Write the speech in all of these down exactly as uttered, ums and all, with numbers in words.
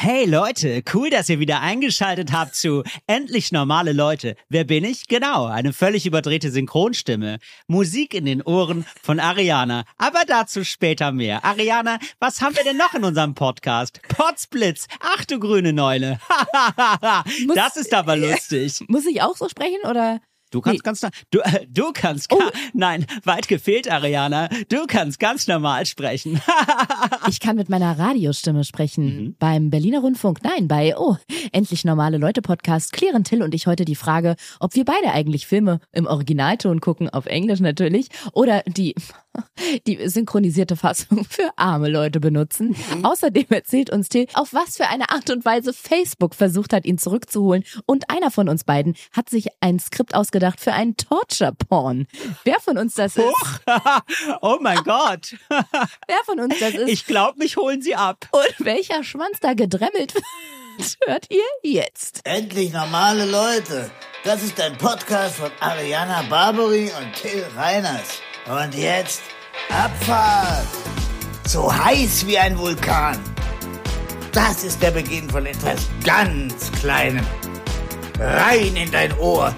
Hey Leute, cool, dass ihr wieder eingeschaltet habt zu Endlich normale Leute. Wer bin ich? Genau, eine völlig überdrehte Synchronstimme. Musik in den Ohren von Ariana. Aber dazu später mehr. Ariana, was haben wir denn noch in unserem Podcast? Potzblitz. Ach du grüne Neule. Das ist aber lustig. Muss ich auch so sprechen oder? Du kannst Nee. ganz, du, äh, du kannst, Oh. nein, weit gefehlt, Ariana. Du kannst ganz normal sprechen. Ich kann mit meiner Radiostimme sprechen. Mhm. Beim Berliner Rundfunk, nein, bei, oh, Endlich normale Leute Podcast klären Till und ich heute die Frage, ob wir beide eigentlich Filme im Originalton gucken, auf Englisch natürlich, oder die, die synchronisierte Fassung für arme Leute benutzen. Mhm. Außerdem erzählt uns Till, auf was für eine Art und Weise Facebook versucht hat, ihn zurückzuholen. Und einer von uns beiden hat sich ein Skript ausgedacht für einen Torture-Porn. Wer von uns das ist? Huch. Oh mein Gott. Wer von uns das ist? Ich glaube, mich holen sie ab. Und welcher Schwanz da gedremmelt wird, hört ihr jetzt. Endlich normale Leute. Das ist ein Podcast von Ariana Barbary und Till Reiners. Und jetzt Abfahrt. So heiß wie ein Vulkan. Das ist der Beginn von etwas ganz Kleinem. Rein in dein Ohr.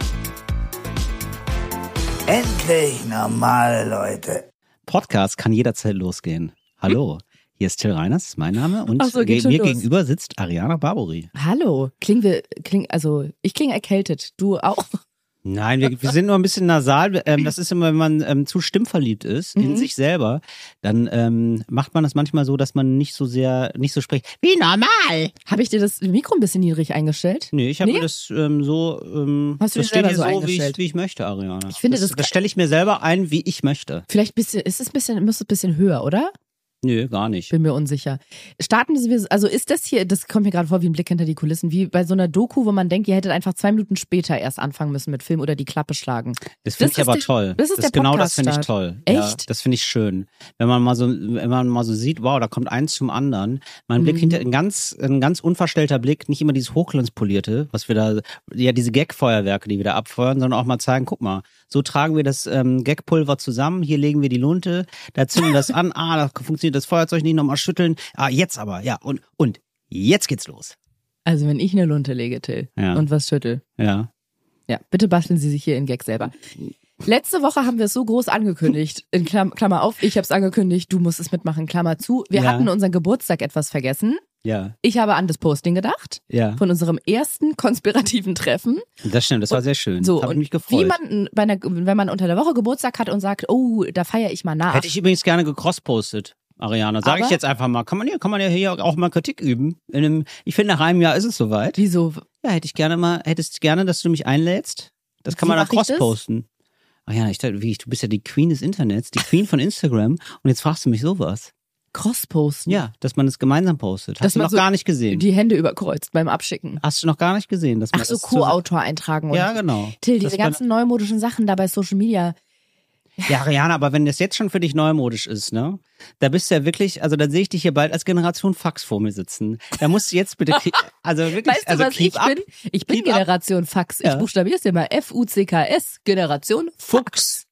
Endlich normale Leute. Podcast kann jederzeit losgehen. Hallo, hier ist Till Reiners, ist mein Name. Und Ach so, geht ge- schon mir los. gegenüber sitzt Ariana Barbary. Hallo, klingen wir, kling, also ich klinge erkältet, du auch. Nein, wir, wir sind nur ein bisschen nasal. Ähm, das ist immer, wenn man ähm, zu stimmverliebt ist in Mhm. sich selber, dann ähm, macht man das manchmal so, dass man nicht so sehr, nicht so spricht wie normal. Habe ich dir das Mikro ein bisschen niedrig eingestellt? Nee, ich habe Nee? mir das ähm, so, ähm, Hast du das dir selber steht so hier so, wie ich, eingestellt? wie ich möchte, Ariana. Ich finde, das, das- das stelle ich mir selber ein, wie ich möchte. Vielleicht ein bisschen, ist es ein bisschen, muss es ein bisschen höher, oder? Nö, gar nicht. Bin mir unsicher. Starten wir, also ist das hier, das kommt mir gerade vor wie ein Blick hinter die Kulissen, wie bei so einer Doku, wo man denkt, ihr hättet einfach zwei Minuten später erst anfangen müssen mit Film oder die Klappe schlagen. Das finde Das ich aber ist der- toll. das ist der genau das finde ich Podcast-Start. toll. Ja, Echt? das finde ich schön. Wenn man mal so, wenn man mal so sieht, wow, da kommt eins zum anderen. Mein Blick Mhm. hinter, ein ganz, ein ganz unverstellter Blick, nicht immer dieses Hochglanzpolierte, was wir da, ja, diese Gag-Feuerwerke, die wir da abfeuern, sondern auch mal zeigen, guck mal, so tragen wir das ähm, Gag-Pulver zusammen, hier legen wir die Lunte, da zünden wir das an, ah, da funktioniert das Feuerzeug nicht, nochmal schütteln, ah, jetzt aber, ja, und, und, jetzt geht's los. Also wenn ich eine Lunte lege, Till, Ja. und was schüttel. Ja. Ja, bitte basteln Sie sich hier in Gag selber. Letzte Woche haben wir es so groß angekündigt, in Klam Klammer auf, ich habe es angekündigt, du musst es mitmachen, Klammer zu. Wir Ja. hatten unseren Geburtstag etwas vergessen. Ja, Ich habe an das Posting gedacht, ja, von unserem ersten konspirativen Treffen. das stimmt, das war sehr schön. So, das hat und mich gefreut. wie man bei einer, wenn man unter der Woche Geburtstag hat und sagt, oh, da feiere ich mal nach. Hätte ich übrigens gerne gecrosspostet, Ariana. Sage ich Aber- jetzt einfach mal. Kann man ja, kann man ja hier auch mal Kritik üben. In einem, ich finde, nach einem Jahr ist es soweit. Wieso? Ja, hätte ich gerne mal, hättest gerne, dass du mich einlädst. Das kann Wie man dann mach ich das? crossposten. Ariana, ich dachte, wie, ich- du bist ja die Queen des Internets, die Queen von Instagram. Und jetzt fragst du mich sowas. Crossposten. Ja, dass man es gemeinsam postet. Hast Dass du man noch so gar nicht gesehen. Die Hände überkreuzt beim Abschicken. Hast du noch gar nicht gesehen. Dass man Ach so, das so- Co-Autor eintragen. Und Ja, genau. Till, Dass diese man- ganzen neumodischen Sachen da bei Social Media. Ja, Ariana, aber wenn das jetzt schon für dich neumodisch ist, ne? Da bist du ja wirklich, also dann sehe ich dich hier bald als Generation Fax vor mir sitzen. Da musst du jetzt bitte, also wirklich, Weißt du, also was keep ich up. bin? Ich bin Keep up. Generation Fax. Ich Ja. buchstabiere es dir mal. F U C K S, Generation Fuchs.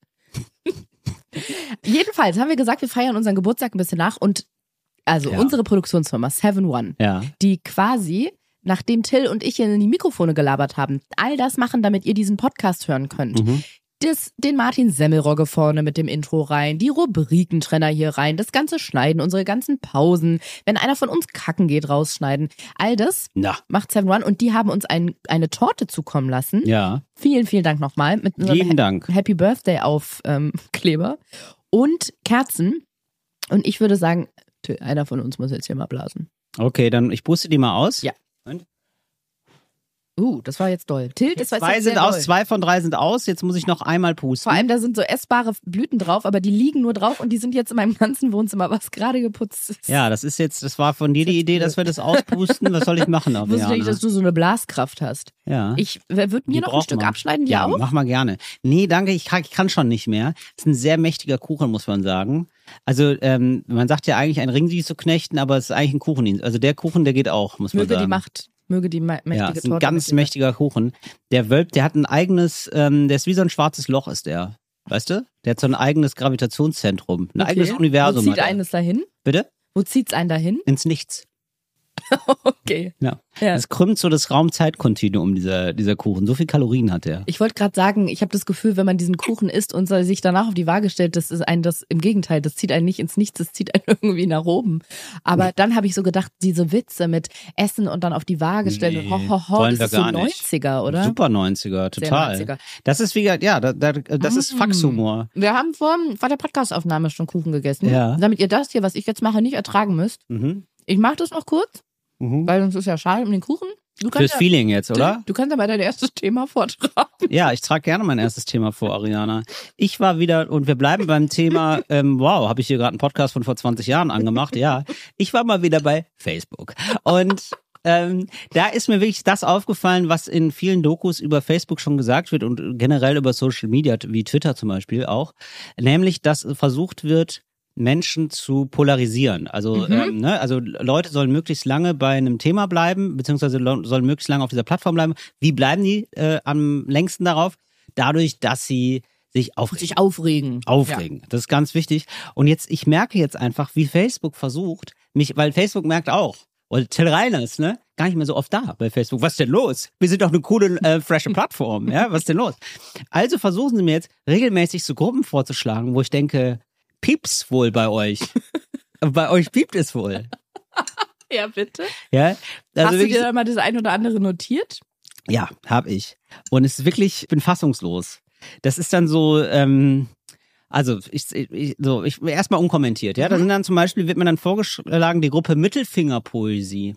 Jedenfalls haben wir gesagt, wir feiern unseren Geburtstag ein bisschen nach und also Ja. unsere Produktionsfirma Seven One, Ja. die quasi, nachdem Till und ich hier in die Mikrofone gelabert haben, all das machen, damit ihr diesen Podcast hören könnt. Mhm. Das, den Martin Semmelrogge vorne mit dem Intro rein, die Rubrikentrenner hier rein, das ganze Schneiden, unsere ganzen Pausen, wenn einer von uns kacken geht, rausschneiden. All das Na, macht Seven One und die haben uns ein, eine Torte zukommen lassen. ja. Vielen, vielen Dank nochmal mit unserem Vielen Dank. Happy Birthday auf ähm, Kleber und Kerzen. Und ich würde sagen, Till, einer von uns muss jetzt hier mal blasen. Okay, dann ich puste die mal aus. Ja. Und? Uh, das war jetzt doll. Till, das war Zwei jetzt sind sehr aus, doll. zwei von drei sind aus. Jetzt muss ich noch einmal pusten. Vor allem, da sind so essbare Blüten drauf, aber die liegen nur drauf und die sind jetzt in meinem ganzen Wohnzimmer, was gerade geputzt ist. Ja, das ist jetzt, das war von dir die Idee, dass wir das auspusten. Was soll ich machen, Ich wusste nicht, Ariana? dass du so eine Blaskraft hast. Ja. Ich würde Die mir noch ein braucht Stück man. abschneiden, dir Ja, auch? mach mal gerne. Nee, danke, ich kann, ich kann schon nicht mehr. Das ist ein sehr mächtiger Kuchen, muss man sagen. Also, ähm, man sagt ja eigentlich, ein Ringsieg zu knechten, aber es ist eigentlich ein Kuchendienst. Also der Kuchen, der geht auch, muss man Möge sagen. die Macht, möge die ma- mächtige Ja, es ist ein Torte ganz mit dir mächtiger Kuchen. Der Wölb, der hat ein eigenes, ähm, der ist wie so ein schwarzes Loch, ist der. Weißt du? Der hat so ein eigenes Gravitationszentrum, ein Okay. eigenes Universum. Wo hat zieht er. eines dahin? Bitte? Wo zieht's einen dahin? Ins Nichts. Okay. Ja. Ja. Es krümmt so das Raum-Zeit-Kontinuum, dieser, dieser Kuchen. So viel Kalorien hat der. Ich wollte gerade sagen, ich habe das Gefühl, wenn man diesen Kuchen isst und sich danach auf die Waage stellt, das ist ein, das im Gegenteil, das zieht einen nicht ins Nichts, das zieht einen irgendwie nach oben. Aber dann habe ich so gedacht, diese Witze mit Essen und dann auf die Waage stellen, Nee, ho, ho, ho, wollen das wir ist so gar nicht. neunziger, oder? Super neunziger, Sehr total. neunziger. Das ist wie, ja, da, da, das ist Mm. Faxhumor. Wir haben vor, vor der Podcastaufnahme schon Kuchen gegessen, Ja. damit ihr das hier, was ich jetzt mache, nicht ertragen müsst. Mhm. Ich mache das noch kurz, Mhm. weil sonst ist ja schade um den Kuchen. Du kannst Fürs ja, Feeling jetzt, oder? Du kannst aber dein erstes Thema vortragen. Ja, ich trage gerne mein erstes Thema vor, Ariana. Ich war wieder, und wir bleiben beim Thema, ähm, wow, habe ich hier gerade einen Podcast von vor zwanzig Jahren angemacht? Ja, ich war mal wieder bei Facebook. Und ähm, da ist mir wirklich das aufgefallen, was in vielen Dokus über Facebook schon gesagt wird und generell über Social Media, wie Twitter zum Beispiel auch, nämlich, dass versucht wird, Menschen zu polarisieren. Also, Mhm. ähm, ne, also Leute sollen möglichst lange bei einem Thema bleiben, beziehungsweise lo- sollen möglichst lange auf dieser Plattform bleiben. Wie bleiben die äh, am längsten darauf? Dadurch, dass sie sich aufregen. Sich aufregen. Aufregen. Das ist ganz wichtig. Und jetzt, ich merke jetzt einfach, wie Facebook versucht, mich, weil Facebook merkt auch, und Till Reiners, ne, gar nicht mehr so oft da bei Facebook. Was ist denn los? Wir sind doch eine coole, äh, frische Plattform, ja? Was ist denn los? Also versuchen sie mir jetzt regelmäßig so Gruppen vorzuschlagen, wo ich denke, piept's wohl bei euch? Bei euch piept es wohl. Ja, bitte. Ja, Hast also du wirklich, dir da mal das ein oder andere notiert? ja, hab ich. Und es ist wirklich, ich bin fassungslos. Das ist dann so, ähm, also ich, ich so, ich erstmal unkommentiert, ja. Da sind dann zum Beispiel, wird mir dann vorgeschlagen, die Gruppe Mittelfingerpoesie.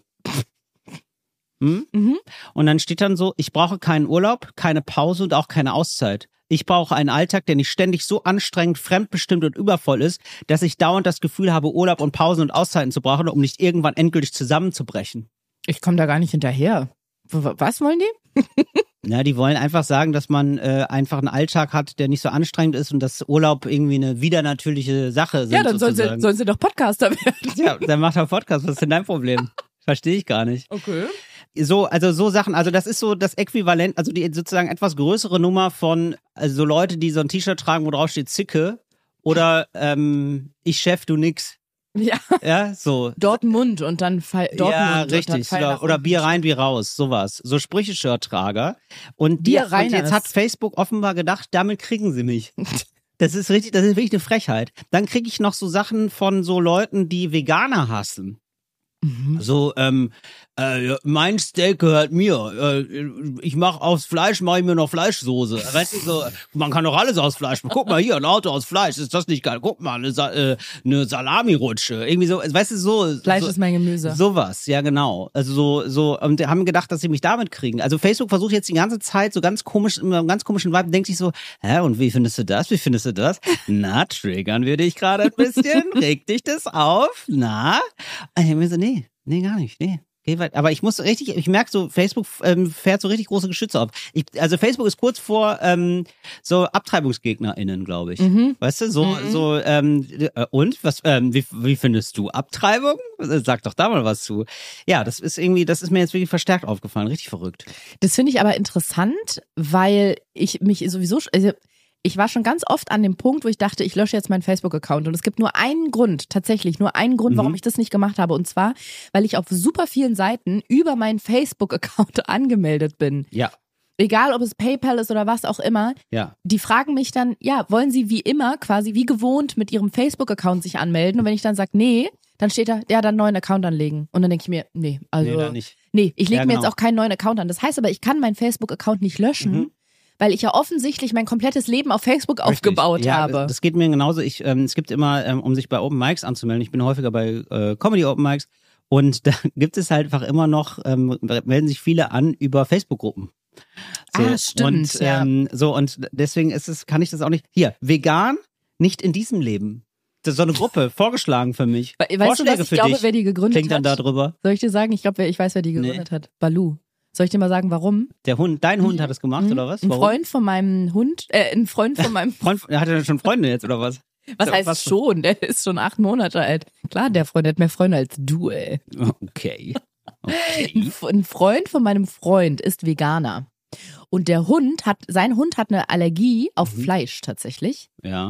Hm? Mhm. Und dann steht dann so, ich brauche keinen Urlaub, keine Pause und auch keine Auszeit. Ich brauche einen Alltag, der nicht ständig so anstrengend, fremdbestimmt und übervoll ist, dass ich dauernd das Gefühl habe, Urlaub und Pausen und Auszeiten zu brauchen, um nicht irgendwann endgültig zusammenzubrechen. Ich komme da gar nicht hinterher. W- Was wollen die? Ja, die wollen einfach sagen, dass man äh, einfach einen Alltag hat, der nicht so anstrengend ist und dass Urlaub irgendwie eine widernatürliche Sache sind. Ja, dann sollen sie, sozusagen. sollen sie doch Podcaster werden. Ja, dann macht er Podcast. Was ist denn dein Problem? Verstehe ich gar nicht. Okay. So, also so Sachen, also das ist so das Äquivalent, also die sozusagen etwas größere Nummer von also so Leute, die so ein T-Shirt tragen, wo drauf steht Zicke oder ähm, ich Chef, du nix. Ja, Ja, so. Dortmund und dann Fall, Dortmund. Ja, und dann richtig. Fall Oder, nach oder unten. Bier rein, Bier raus, sowas. So Sprüche-Shirt-Trager. Und, die, Bier und rein jetzt ist. hat Facebook offenbar gedacht, damit kriegen sie mich. Das ist richtig, das ist wirklich eine Frechheit. Dann kriege ich noch so Sachen von so Leuten, die Veganer hassen. Mhm. So, ähm, äh, mein Steak gehört mir. Äh, ich mache aufs Fleisch, mache ich mir noch Fleischsoße. Weißt du, so, man kann doch alles aus Fleisch machen. Guck mal hier, ein Auto aus Fleisch. Ist das nicht geil? Guck mal, eine, Sa äh, eine Salami-Rutsche. Irgendwie so, weißt du, so. Fleisch so, ist mein Gemüse. Sowas, ja genau. Also so, so, und die haben gedacht, dass sie mich damit kriegen. Also Facebook versucht jetzt die ganze Zeit so ganz komisch, immer einen ganz komischen Vibe, denkt sich so, hä, und wie findest du das? Wie findest du das? Na, triggern wir dich gerade ein bisschen? Regt dich das auf? Na? Und ich mir so, nee, nee, gar nicht, nee. Geh weit. Aber ich muss richtig, ich merke so, Facebook ähm, fährt so richtig große Geschütze auf. Ich, also Facebook ist kurz vor ähm, so AbtreibungsgegnerInnen, glaube ich. Mhm. Weißt du, so, Mhm. so, ähm, äh, und? Was, ähm, wie, wie findest du Abtreibung? Sag doch da mal was zu. Ja, das ist irgendwie, das ist mir jetzt wirklich verstärkt aufgefallen. Richtig verrückt. Das finde ich aber interessant, weil ich mich sowieso, also ich war schon ganz oft an dem Punkt, wo ich dachte, ich lösche jetzt meinen Facebook-Account. Und es gibt nur einen Grund, tatsächlich nur einen Grund, warum Mhm. ich das nicht gemacht habe. Und zwar, weil ich auf super vielen Seiten über meinen Facebook-Account angemeldet bin. Ja, Egal, ob es PayPal ist oder was auch immer. ja. Die fragen mich dann, ja, wollen sie wie immer, quasi wie gewohnt mit ihrem Facebook-Account sich anmelden? Und wenn ich dann sage, nee, dann steht da, ja, dann einen neuen Account anlegen. Und dann denke ich mir, nee, also, Nee, da nicht. nee, ich lege Ja, mir genau. jetzt auch keinen neuen Account an. Das heißt aber, ich kann meinen Facebook-Account nicht löschen, Mhm. weil ich ja offensichtlich mein komplettes Leben auf Facebook aufgebaut Richtig. Ja, habe. Das geht mir genauso. Ich, ähm, es gibt immer, ähm, um sich bei Open Mics anzumelden, ich bin häufiger bei äh, Comedy Open Mics und da gibt es halt einfach immer noch, ähm, melden sich viele an über Facebook-Gruppen. So, Ah, stimmt, und, ja. ähm, so und deswegen ist es, kann ich das auch nicht. Hier, vegan, nicht in diesem Leben. Das ist so eine Gruppe, vorgeschlagen für mich. We- weißt du, Vorschläge was ich für glaube, dich. wer die gegründet Klingt dann hat? da drüber. Soll ich dir sagen? Ich glaube, ich weiß, wer die Nee. gegründet hat. Balu. Soll ich dir mal sagen, warum? Der Hund, dein Hund hat es gemacht, Mhm. oder was? Ein Warum? Freund von meinem Hund, äh, ein Freund von meinem, Freund, hat er schon Freunde jetzt, oder was? was So, heißt was- schon? Der ist schon acht Monate alt. Klar, der Freund hat mehr Freunde als du, ey. Okay. Ein Okay. F- Ein Freund von meinem Freund ist Veganer. Und der Hund hat, sein Hund hat eine Allergie auf Mhm. Fleisch tatsächlich. Ja.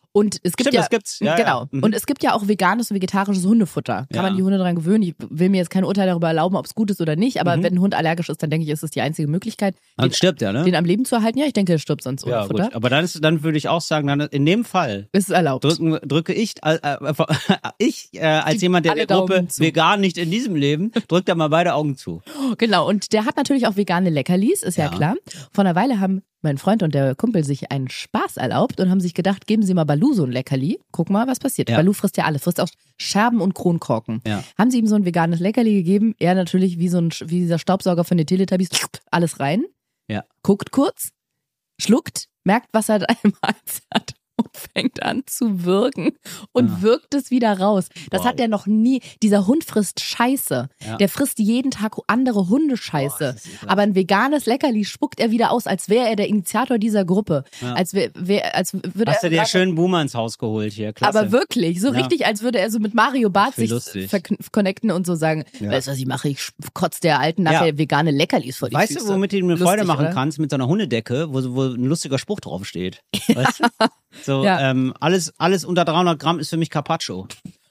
Und es gibt Stimmt, ja, das gibt's. Ja, genau. ja. Mhm. Und es gibt ja auch veganes und vegetarisches Hundefutter. Kann Ja. man die Hunde dran gewöhnen? Ich will mir jetzt kein Urteil darüber erlauben, ob es gut ist oder nicht, aber Mhm. wenn ein Hund allergisch ist, dann denke ich, ist es die einzige Möglichkeit, Dann den, stirbt er, ne? den am Leben zu erhalten. Ja, ich denke, er stirbt sonst ohne ja, Futter. gut. Aber dann, ist, dann würde ich auch sagen, dann in dem Fall Ist es erlaubt. drücken, drücke ich, äh, äh, ich äh, als Die- jemand, der alle der Gruppe Daumen zu. vegan nicht in diesem Leben, drückt da mal beide Augen zu. Genau, und der hat natürlich auch vegane Leckerlis, ist ja, Ja. klar. Vor einer Weile haben mein Freund und der Kumpel sich einen Spaß erlaubt und haben sich gedacht, geben Sie mal Balu so ein Leckerli. Guck mal, was passiert. Ja. Balu frisst ja alles, frisst auch Scherben und Kronkorken. Ja. Haben sie ihm so ein veganes Leckerli gegeben, er natürlich wie so ein wie dieser Staubsauger von den Teletubbies, alles rein, Ja. guckt kurz, schluckt, merkt, was er da im Hals hat und fängt an zu würgen und Ah. wirkt es wieder raus. Das Wow. hat er noch nie. Dieser Hund frisst Scheiße. Ja. Der frisst jeden Tag andere Hundescheiße. Boah, das ist ekelhaft. Aber ein veganes Leckerli spuckt er wieder aus, als wäre er der Initiator dieser Gruppe. Ja. Als, wär, wär, als würde Hast du er dir gerade- schön Boomer ins Haus geholt hier, klasse. aber wirklich, so Ja. richtig, als würde er so mit Mario Barth Wie sich lustig. verconnecten und so sagen, Ja. weißt du, was ich mache? Ich kotze der Alten nachher Ja. vegane Leckerlis vor die Weißt Füße. du, womit du ihm eine Lustig, Freude machen oder? kannst? Mit so einer Hundedecke, wo, so- wo ein lustiger Spruch draufsteht. Weißt du? So, Ja. ähm, alles, alles unter dreihundert Gramm ist für mich Carpaccio.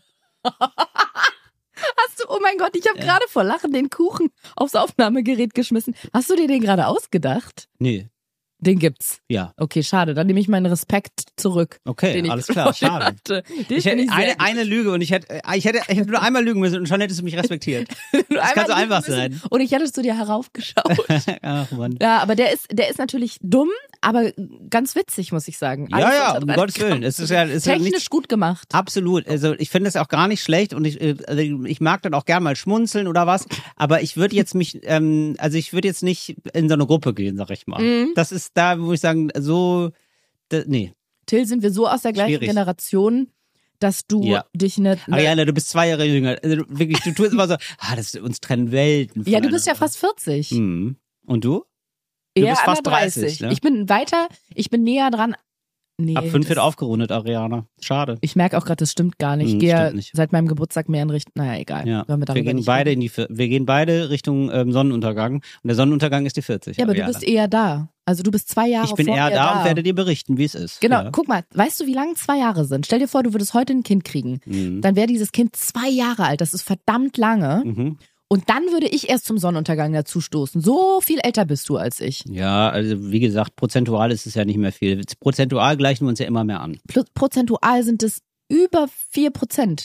Hast du, oh mein Gott, ich habe gerade vor Lachen den Kuchen aufs Aufnahmegerät geschmissen. Hast du dir den gerade ausgedacht? Nee, Den gibt's. ja. Okay, schade. Dann nehme ich meinen Respekt zurück. Okay, den ich alles klar, vorhin schade. hatte. Den Ich finde hätte ich sehr eine, gut. eine Lüge und ich hätte, äh, ich hätte, ich hätte nur einmal lügen müssen und schon hättest du mich respektiert. Nur Das kann so einmal einfach lügen müssen sein. Und ich hätte zu dir heraufgeschaut. Ach Mann. Ja, aber der ist, der ist natürlich dumm, aber ganz witzig, muss ich sagen. Ja, Alles ja, unter um drei Gottes Gramm. Willen. Es ist ja, es ist ja Technisch nichts, gut gemacht. absolut. Also ich finde es auch gar nicht schlecht und ich, äh, also ich mag dann auch gern mal schmunzeln oder was. Aber ich würde jetzt mich, ähm, also ich würde jetzt nicht in so eine Gruppe gehen, sag ich mal. Mhm. Das ist da, wo ich sagen, so, da, nee. Till, sind wir so aus der gleichen Schwierig. Generation, dass du Ja. dich nicht. Ariana, du bist zwei Jahre jünger. Also du- wirklich, du tust immer so, ah, das uns trennen Welten. Ja, du bist ja voneinander. fast vierzig. Mhm. Und du? Du Eher bist an fast der dreißig. dreißig, ne? Ich bin weiter, ich bin näher dran. Nee, Ab fünf das- wird aufgerundet, Ariana. Schade. Ich merke auch gerade, das stimmt gar nicht. Ich Hm, gehe ja stimmt nicht. seit meinem Geburtstag mehr in Richtung. Naja, egal. Ja, Wollen wir wir darüber gehen nicht beide reden. in die, vier- wir gehen beide Richtung ähm, Sonnenuntergang und der Sonnenuntergang ist die vierzig. Ja, aber du Ariana. bist eher da. Also du bist zwei Jahre Ich bin vor eher mir da und werde dir berichten, wie es ist. Genau, Ja. guck mal, weißt du, wie lange zwei Jahre sind? Stell dir vor, du würdest heute ein Kind kriegen. Mhm. Dann wäre dieses Kind zwei Jahre alt. Das ist verdammt lange. Mhm. Und dann würde ich erst zum Sonnenuntergang dazu stoßen. So viel älter bist du als ich. Ja, also wie gesagt, prozentual ist es ja nicht mehr viel. Prozentual gleichen wir uns ja immer mehr an. Plus, prozentual sind es über vier Prozent.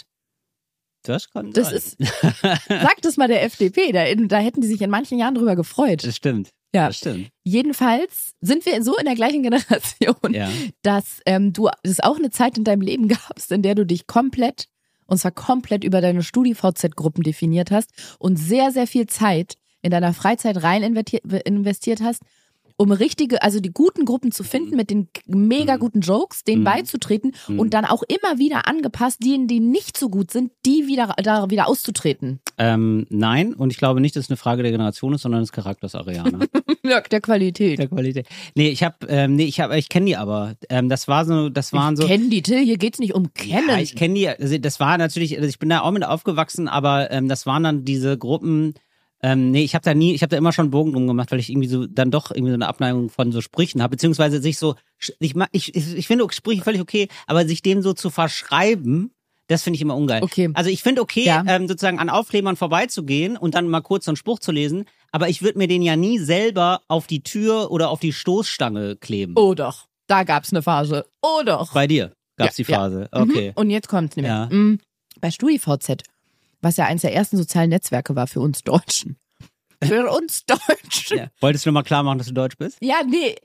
Das kann Das sein. ist, sag das mal der F D P, da, da hätten die sich in manchen Jahren drüber gefreut. Das stimmt. Ja. Das stimmt. Jedenfalls sind wir so in der gleichen Generation, Ja. dass ähm, du es auch eine Zeit in deinem Leben gabst, in der du dich komplett, und zwar komplett über deine Studi-V Z-Gruppen definiert hast und sehr, sehr viel Zeit in deiner Freizeit rein investiert, investiert hast, um richtige, also die guten Gruppen zu finden, mit den mega guten Jokes, denen Mhm. beizutreten Mhm. und dann auch immer wieder angepasst, diejenigen, die nicht so gut sind, die wieder da wieder auszutreten. Ähm, nein, und ich glaube nicht, dass es eine Frage der Generation ist, sondern des Charakters, Ariana. Ja, der Qualität. der Qualität. Nee, ich habe, ähm, nee, ich habe, ich kenne die aber. Ähm, das war so, das waren so. Kennen die, Till, hier geht's nicht um Kennen. Ja, ich kenne die. Also das war natürlich, also ich bin da auch mit aufgewachsen, aber ähm, das waren dann diese Gruppen. Ähm, nee, ich habe da nie, ich habe da immer schon Bogen drum gemacht, weil ich irgendwie so dann doch irgendwie so eine Abneigung von so Sprüchen habe, beziehungsweise sich so, ich ma- ich, ich, ich finde Sprüche völlig okay, aber sich dem so zu verschreiben, das finde ich immer ungeil. Okay. Also ich finde okay, Ja. ähm, sozusagen an Aufklebern vorbeizugehen und dann mal kurz so einen Spruch zu lesen, aber ich würde mir den ja nie selber auf die Tür oder auf die Stoßstange kleben. Oh doch, da gab's eine Phase. Oh doch. Bei dir gab's Ja, die Phase. Okay. Mhm. Und jetzt kommt's nämlich. Ja. Mhm. Bei StudiVZ, was ja eins der ersten sozialen Netzwerke war für uns Deutschen. Für uns Deutschen. Ja. Wolltest du noch mal klar machen, dass du deutsch bist? Ja, nee.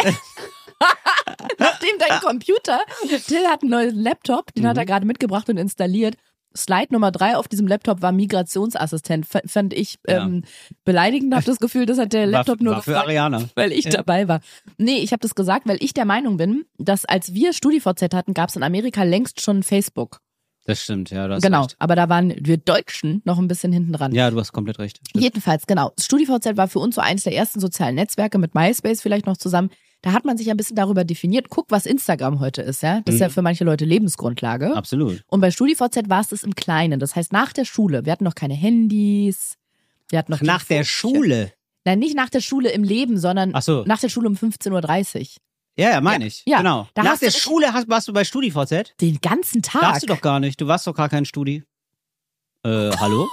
Nachdem dein Computer, Till hat einen neuen Laptop, den hat er gerade mitgebracht und installiert. Slide Nummer drei auf diesem Laptop war Migrationsassistent. F- fand ich ähm, beleidigend, habe das Gefühl, das hat der Laptop war, nur war für gefragt, Ariana. weil ich Ja. dabei war. Nee, ich habe das gesagt, weil ich der Meinung bin, dass als wir StudiVZ hatten, gab es in Amerika längst schon Facebook. Das stimmt, ja, du hast Genau, recht. aber da waren wir Deutschen noch ein bisschen hinten dran. Ja, du hast komplett recht. Stimmt. Jedenfalls, genau. StudiVZ war für uns so eines der ersten sozialen Netzwerke mit MySpace vielleicht noch zusammen. Da hat man sich ein bisschen darüber definiert. Guck, was Instagram heute ist, ja. Das ist Mhm. ja für manche Leute Lebensgrundlage. Absolut. Und bei StudiVZ war es das im Kleinen. Das heißt, nach der Schule. Wir hatten noch keine Handys. Wir hatten noch Nach der Telefonchen. Schule. Nein, nicht nach der Schule im Leben, sondern Ach so. nach der Schule um fünfzehn Uhr dreißig. Ja, ja, meine ich. Ja, genau. da Nach hast du der echt- Schule hast, warst du bei StudiVZ? Den ganzen Tag. Darfst du doch gar nicht. Du warst doch gar kein Studi. Äh, hallo?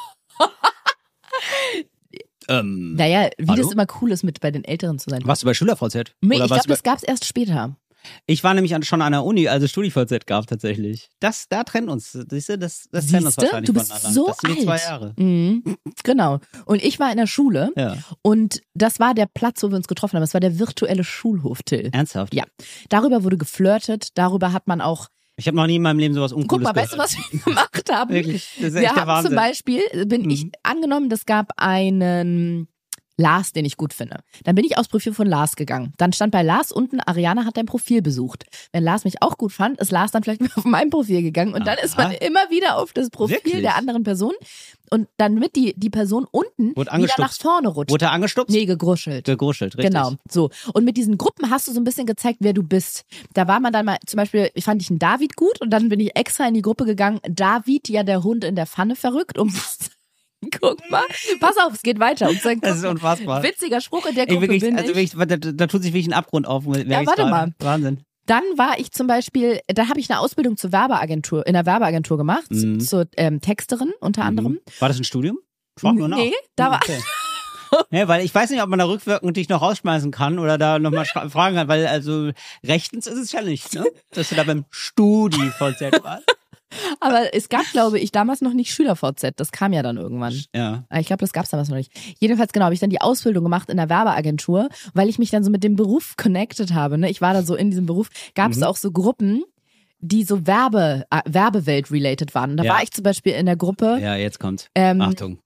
ähm, Naja, wie Hallo? das immer cool ist, mit bei den Älteren zu sein. warst du bei SchülerVZ? Nee, Oder ich warst glaube, du bei- das gab's erst später. Ich war nämlich an, schon an der Uni, als es StudiVZ gab tatsächlich. Das, da trennt uns, siehst du, das, das trennt uns Siehste? wahrscheinlich Du bist voneinander. so das sind die alt. zwei Jahre. Mhm. Genau. Und ich war in der Schule Ja. und das war der Platz, wo wir uns getroffen haben. Das war der virtuelle Schulhof, Till. Ernsthaft? Ja. Darüber wurde geflirtet, darüber hat man auch. Ich habe noch nie in meinem Leben sowas Guck Uncooles mal, gehört. weißt du, was wir gemacht haben? Wirklich, das ist Wir echt der haben Wahnsinn. zum Beispiel, bin ich Mhm. angenommen, es gab einen Lars, den ich gut finde. Dann bin ich aufs Profil von Lars gegangen. Dann stand bei Lars unten, Ariana hat dein Profil besucht. Wenn Lars mich auch gut fand, ist Lars dann vielleicht auf mein Profil gegangen und dann ist man Aha. immer wieder auf das Profil Wirklich? der anderen Person und dann mit die, die Person unten Wurde wieder angestupst. nach vorne rutscht. Wurde er angestupst? Nee, gegruschelt. Gegruschelt, richtig. Genau, so. Und mit diesen Gruppen hast du so ein bisschen gezeigt, wer du bist. Da war man dann mal, zum Beispiel, fand ich einen David gut und dann bin ich extra in die Gruppe gegangen. David, ja der Hund in der Pfanne verrückt, um guck mal, pass auf, es geht weiter. Um sein, Das ist unfassbar. witziger Spruch in der Ey, Gruppe wirklich, bin also ich. wirklich, da, da tut sich wirklich ein Abgrund auf. merk Ja, ich warte gerade. mal. Wahnsinn. Dann war ich zum Beispiel, da habe ich eine Ausbildung zur Werbeagentur, in der Werbeagentur gemacht, Mhm. zur ähm, Texterin unter anderem. Mhm. War das ein Studium? Frag nur nach. Nee, da war, Okay. Ja, weil ich weiß nicht, ob man da rückwirkend dich noch rausschmeißen kann oder da nochmal fragen kann, weil also rechtens ist es ja nicht, ne? Dass du da beim StudiVZ warst. aber es gab, glaube ich, damals noch nicht SchülerVZ, das kam ja dann irgendwann. Ja. Ich glaube, das gab's damals noch nicht. Jedenfalls, genau, habe ich dann die Ausbildung gemacht in der Werbeagentur, weil ich mich dann so mit dem Beruf connected habe. Ne? Ich war da so in diesem Beruf, gab es Mhm. auch so Gruppen, die so Werbe, äh, Werbewelt-related waren. Und da Ja. war ich zum Beispiel in der Gruppe. Ja, jetzt kommt's. Ähm, Achtung.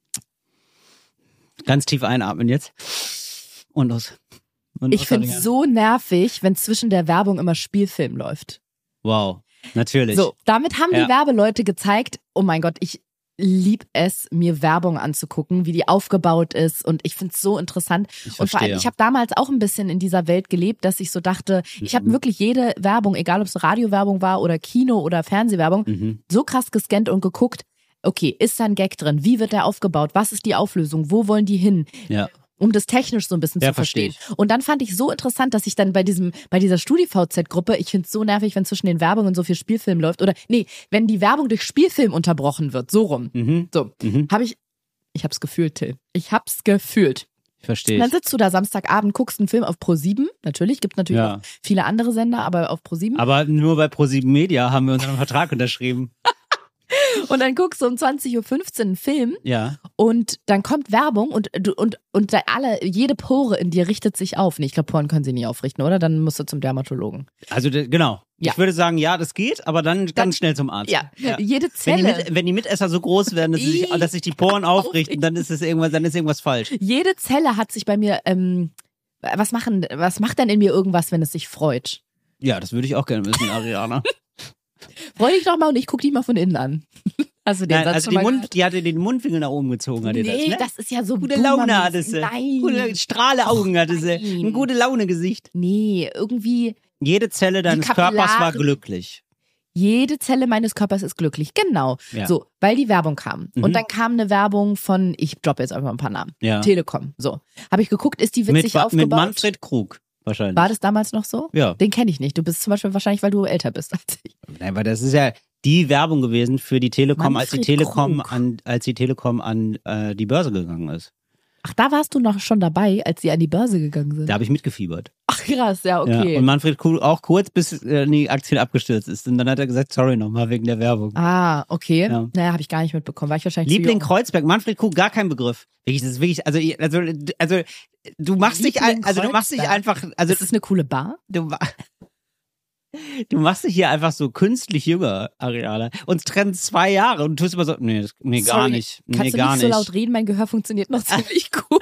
Ganz tief einatmen jetzt. Und los. Und ich los, finde es Adrian. so nervig, wenn zwischen der Werbung immer Spielfilm läuft. Wow. Natürlich. So, damit haben Ja. die Werbeleute gezeigt, oh mein Gott, ich lieb es, mir Werbung anzugucken, wie die aufgebaut ist und ich finde es so interessant. Ich Und vor allem, verstehe. ich habe damals auch ein bisschen in dieser Welt gelebt, dass ich so dachte, ich habe Mhm. wirklich jede Werbung, egal ob es Radiowerbung war oder Kino- oder Fernsehwerbung, Mhm. so krass gescannt und geguckt, okay, ist da ein Gag drin? Wie wird der aufgebaut? Was ist die Auflösung? Wo wollen die hin? Ja. Um das technisch so ein bisschen Ja, zu verstehen. verstehe Und dann fand ich so interessant, dass ich dann bei diesem, bei dieser StudiVZ-Gruppe, ich finde es so nervig, wenn zwischen den Werbungen so viel Spielfilm läuft. Oder nee, wenn die Werbung durch Spielfilm unterbrochen wird, so rum. Mhm. So, Mhm. habe ich, ich hab's gefühlt, Till. Ich hab's gefühlt. Ich verstehe. Und dann sitzt du da Samstagabend, guckst einen Film auf ProSieben. Natürlich, gibt natürlich Ja. auch viele andere Sender, aber auf ProSieben. Aber nur bei ProSieben Media haben wir unseren Vertrag unterschrieben. Und dann guckst du um zwanzig Uhr fünfzehn einen Film Ja. und dann kommt Werbung und du und und da alle, jede Pore in dir richtet sich auf. Nee, ich glaube, Poren können sie nie aufrichten, oder? Dann musst du zum Dermatologen. Also de- genau. Ja. Ich würde sagen, ja, das geht, aber dann Dann- ganz schnell zum Arzt. Ja, Ja. jede Wenn die, Zelle. Mit, wenn die Mitesser so groß werden, dass, sie sich, Ih. dass sich die Poren aufrichten, dann ist es irgendwas, dann ist irgendwas falsch. Jede Zelle hat sich bei mir, ähm, was machen, was macht denn in mir irgendwas, wenn es sich freut? Ja, das würde ich auch gerne wissen, Ariana. Freu dich doch mal und ich guck dich mal von innen an. Hast du den Nein, Satz also schon die, mal Mund, gehört? die hatte den Mundwinkel nach oben gezogen, hatte Nee, das, ne? das ist ja so Gute boomer- Laune hatte sie. Nein. Gute Strahleaugen hatte sie. nein. Ein gute Laune-Gesicht. Nee, irgendwie Jede Zelle deines Körpers war Kapillare- glücklich. jede Zelle meines Körpers ist glücklich. Genau. Ja. So, weil die Werbung kam. Mhm. Und dann kam eine Werbung von, ich droppe jetzt einfach ein paar Namen. Ja. Telekom. So. Habe ich geguckt, ist die witzig Mit, Wa- aufgebaut? mit Manfred Krug wahrscheinlich. War das damals noch so? Ja. Den kenne ich nicht. Du bist zum Beispiel wahrscheinlich, weil du älter bist als ich. Nein, weil das ist ja die Werbung gewesen für die Telekom, als die Manfred Telekom Krug. an, als die Telekom an äh, die Börse gegangen ist. Ach, da warst du noch schon dabei, als sie an die Börse gegangen sind. Da habe ich mitgefiebert. Ach krass, ja, okay. Ja. Und Manfred Krug auch kurz, bis äh, die Aktie abgestürzt ist. Und dann hat er gesagt, sorry nochmal wegen der Werbung. ah, okay. Ja. Naja, habe ich gar nicht mitbekommen. War ich wahrscheinlich Liebling zu jung. Kreuzberg, Manfred Krug, gar kein Begriff. Wirklich, das ist wirklich, also, also, also du machst dich, Liebling ein, also du machst dich Kreuzberg. einfach, also Ist das eine coole Bar? du, ma- du machst dich hier einfach so künstlich jünger, Ariana. Uns trennen zwei Jahre und du tust immer so, nee, das, nee, gar Sorry, nicht. Nee, Kannst du gar nicht so laut reden? Mein Gehör funktioniert noch ziemlich gut.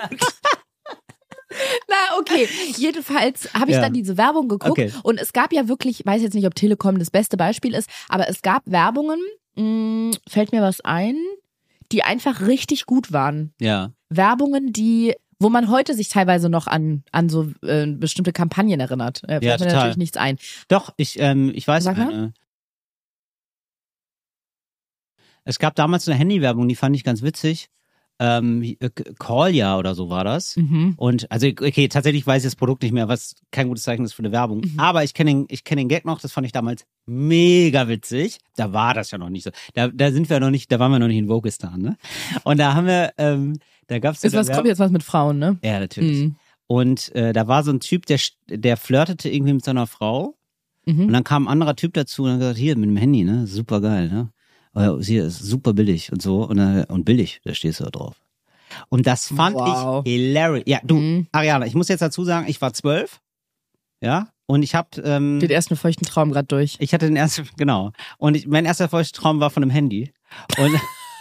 Na, okay. Jedenfalls habe ich Ja. dann diese Werbung geguckt Okay. und es gab ja wirklich, ich weiß jetzt nicht, ob Telekom das beste Beispiel ist, aber es gab Werbungen, mh, fällt mir was ein, die einfach richtig gut waren. Ja. Werbungen, die, wo man heute sich teilweise noch an, an so äh, bestimmte Kampagnen erinnert. Äh, fällt Ja, mir total. natürlich nichts ein. Doch, ich, ähm, ich weiß Sag mal. eine. Es gab damals eine Handywerbung, die fand ich ganz witzig. ähm, Kolja oder so war das. Mhm. Und also, okay, tatsächlich weiß ich das Produkt nicht mehr, was kein gutes Zeichen ist für eine Werbung. Mhm. Aber ich kenne den, ich kenn den Gag noch, das fand ich damals mega witzig. Da war das ja noch nicht so. Da, da sind wir noch nicht, da waren wir noch nicht in Vokistan, ne? Und da haben wir, ähm, da gab's Ist was, kommt jetzt was mit Frauen, ne? Ja, natürlich. Mhm. Und äh, da war so ein Typ, der, der flirtete irgendwie mit seiner Frau. Mhm. Und dann kam ein anderer Typ dazu und hat gesagt, hier, mit dem Handy, ne? Super geil, ne? Hier ist super billig und so. Und, äh, und billig, da stehst du da drauf. Und das fand Wow. ich hilarious. Ja, du, Mhm. Ariana, ich muss jetzt dazu sagen, ich war zwölf. Ja. Und ich hab, ähm, Den ersten feuchten Traum gerade durch. ich hatte den ersten, genau. Und ich, mein erster Traum war von einem Handy. Und,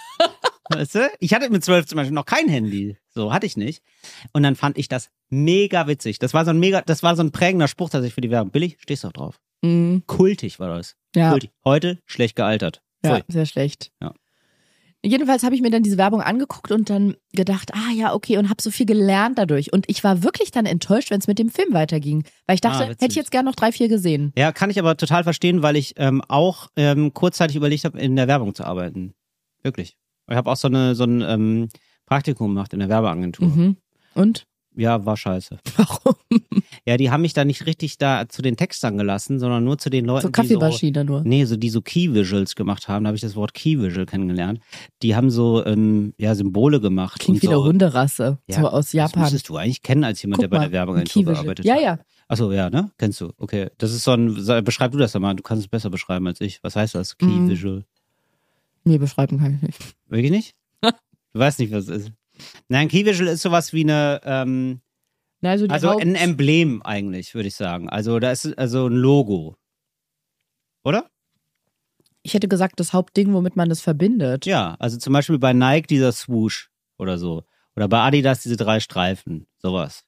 weißt du, ich hatte mit zwölf zum Beispiel noch kein Handy. So, hatte ich nicht. Und dann fand ich das mega witzig. Das war so ein mega, das war so ein prägender Spruch tatsächlich für die Werbung. Billig, stehst du auch drauf. Mhm. Kultig war das. Ja. Kultig. Heute schlecht gealtert. Ja, Pfui. sehr schlecht. Ja. Jedenfalls habe ich mir dann diese Werbung angeguckt und dann gedacht, ah ja, okay, und habe so viel gelernt dadurch. Und ich war wirklich dann enttäuscht, wenn es mit dem Film weiterging. Weil ich dachte, Ah, witzig. hätte ich jetzt gern noch drei, vier gesehen. Ja, kann ich aber total verstehen, weil ich ähm, auch ähm, kurzzeitig überlegt habe, in der Werbung zu arbeiten. Wirklich. Ich habe auch so, eine, so ein ähm, Praktikum gemacht in der Werbeagentur. Mhm. Und? Ja, war scheiße. Warum? Ja, die haben mich da nicht richtig da zu den Textern gelassen, sondern nur zu den Leuten, So die so, Kaffeemaschine nur. nee, so die so Key-Visuals gemacht haben. Da habe ich das Wort Key-Visual kennengelernt. Die haben so ähm, ja Symbole gemacht. Klingt und wie eine so. Hunderasse. Ja, so aus Das Japan. müsstest du eigentlich kennen als jemand, Guck der bei mal, der Werbeagentur Key-Visual. gearbeitet Ja, hat. ja. Achso, ja, ne? Kennst du. Okay. Das ist so ein, so- beschreib du das doch mal. Du kannst es besser beschreiben als ich. Was heißt das? Mhm. Key-Visual. Nee, beschreiben kann ich nicht. Wirklich nicht? Du weißt nicht, was es ist. Nein, Key-Visual ist sowas wie eine, ähm, Na, also die also Haupt- ein Emblem eigentlich, würde ich sagen. Also da ist also ein Logo. Oder? ich hätte gesagt, das Hauptding, womit man das verbindet. Ja, also zum Beispiel bei Nike dieser Swoosh oder so. Oder bei Adidas diese drei Streifen. Sowas.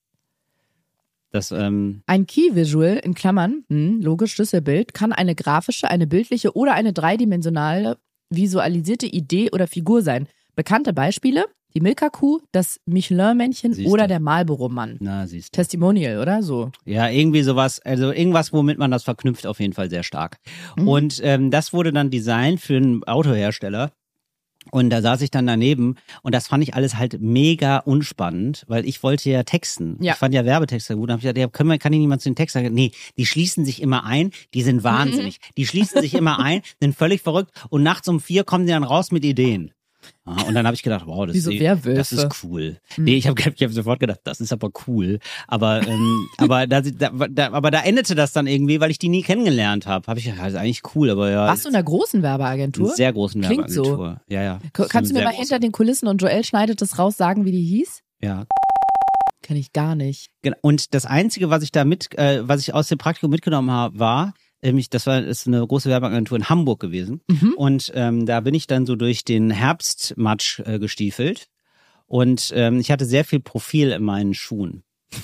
Das, ähm, Ein Key-Visual, in Klammern, hm, logisch Schlüsselbild, kann eine grafische, eine bildliche oder eine dreidimensionale visualisierte Idee oder Figur sein. Bekannte Beispiele, die Milka-Kuh, das Michelin-Männchen Siehst oder du. der Marlboro-Mann. na, siehst du. Testimonial, oder? So. Ja, irgendwie sowas, also irgendwas, womit man das verknüpft, auf jeden Fall sehr stark. Mhm. Und ähm, das wurde dann designt für einen Autohersteller. Und da saß ich dann daneben und das fand ich alles halt mega unspannend, weil ich wollte ja texten. Ja. Ich fand ja Werbetexte gut. Da hab ich gesagt, ja, können wir, kann ich niemand zu den Text sagen? Nee, die schließen sich immer ein, die sind wahnsinnig. Die schließen sich immer ein, sind völlig verrückt und nachts um vier kommen die dann raus mit Ideen. Ah, und dann habe ich gedacht, wow, das, Wie so ist, Werwölfe. das ist cool. Nee, ich habe ich hab sofort gedacht, das ist aber cool. Aber ähm, aber da, da, da, aber da endete das dann irgendwie, weil ich die nie kennengelernt habe. Habe ich gedacht, das ist eigentlich cool, aber ja. Warst du in einer großen in Werbeagentur? einer sehr großen Klingt so. Werbeagentur. Ja, ja. K- Kannst du mir Sehr mal große. hinter den Kulissen und Joel schneidet das raus sagen, wie die hieß? Ja. Kenn ich gar nicht. Genau. Und das Einzige, was ich da mit, äh, was ich aus dem Praktikum mitgenommen habe, war, nämlich, das war ist eine große Werbeagentur in Hamburg gewesen. Mhm. Und ähm, da bin ich dann so durch den Herbstmatsch äh, gestiefelt. Und ähm, ich hatte sehr viel Profil in meinen Schuhen.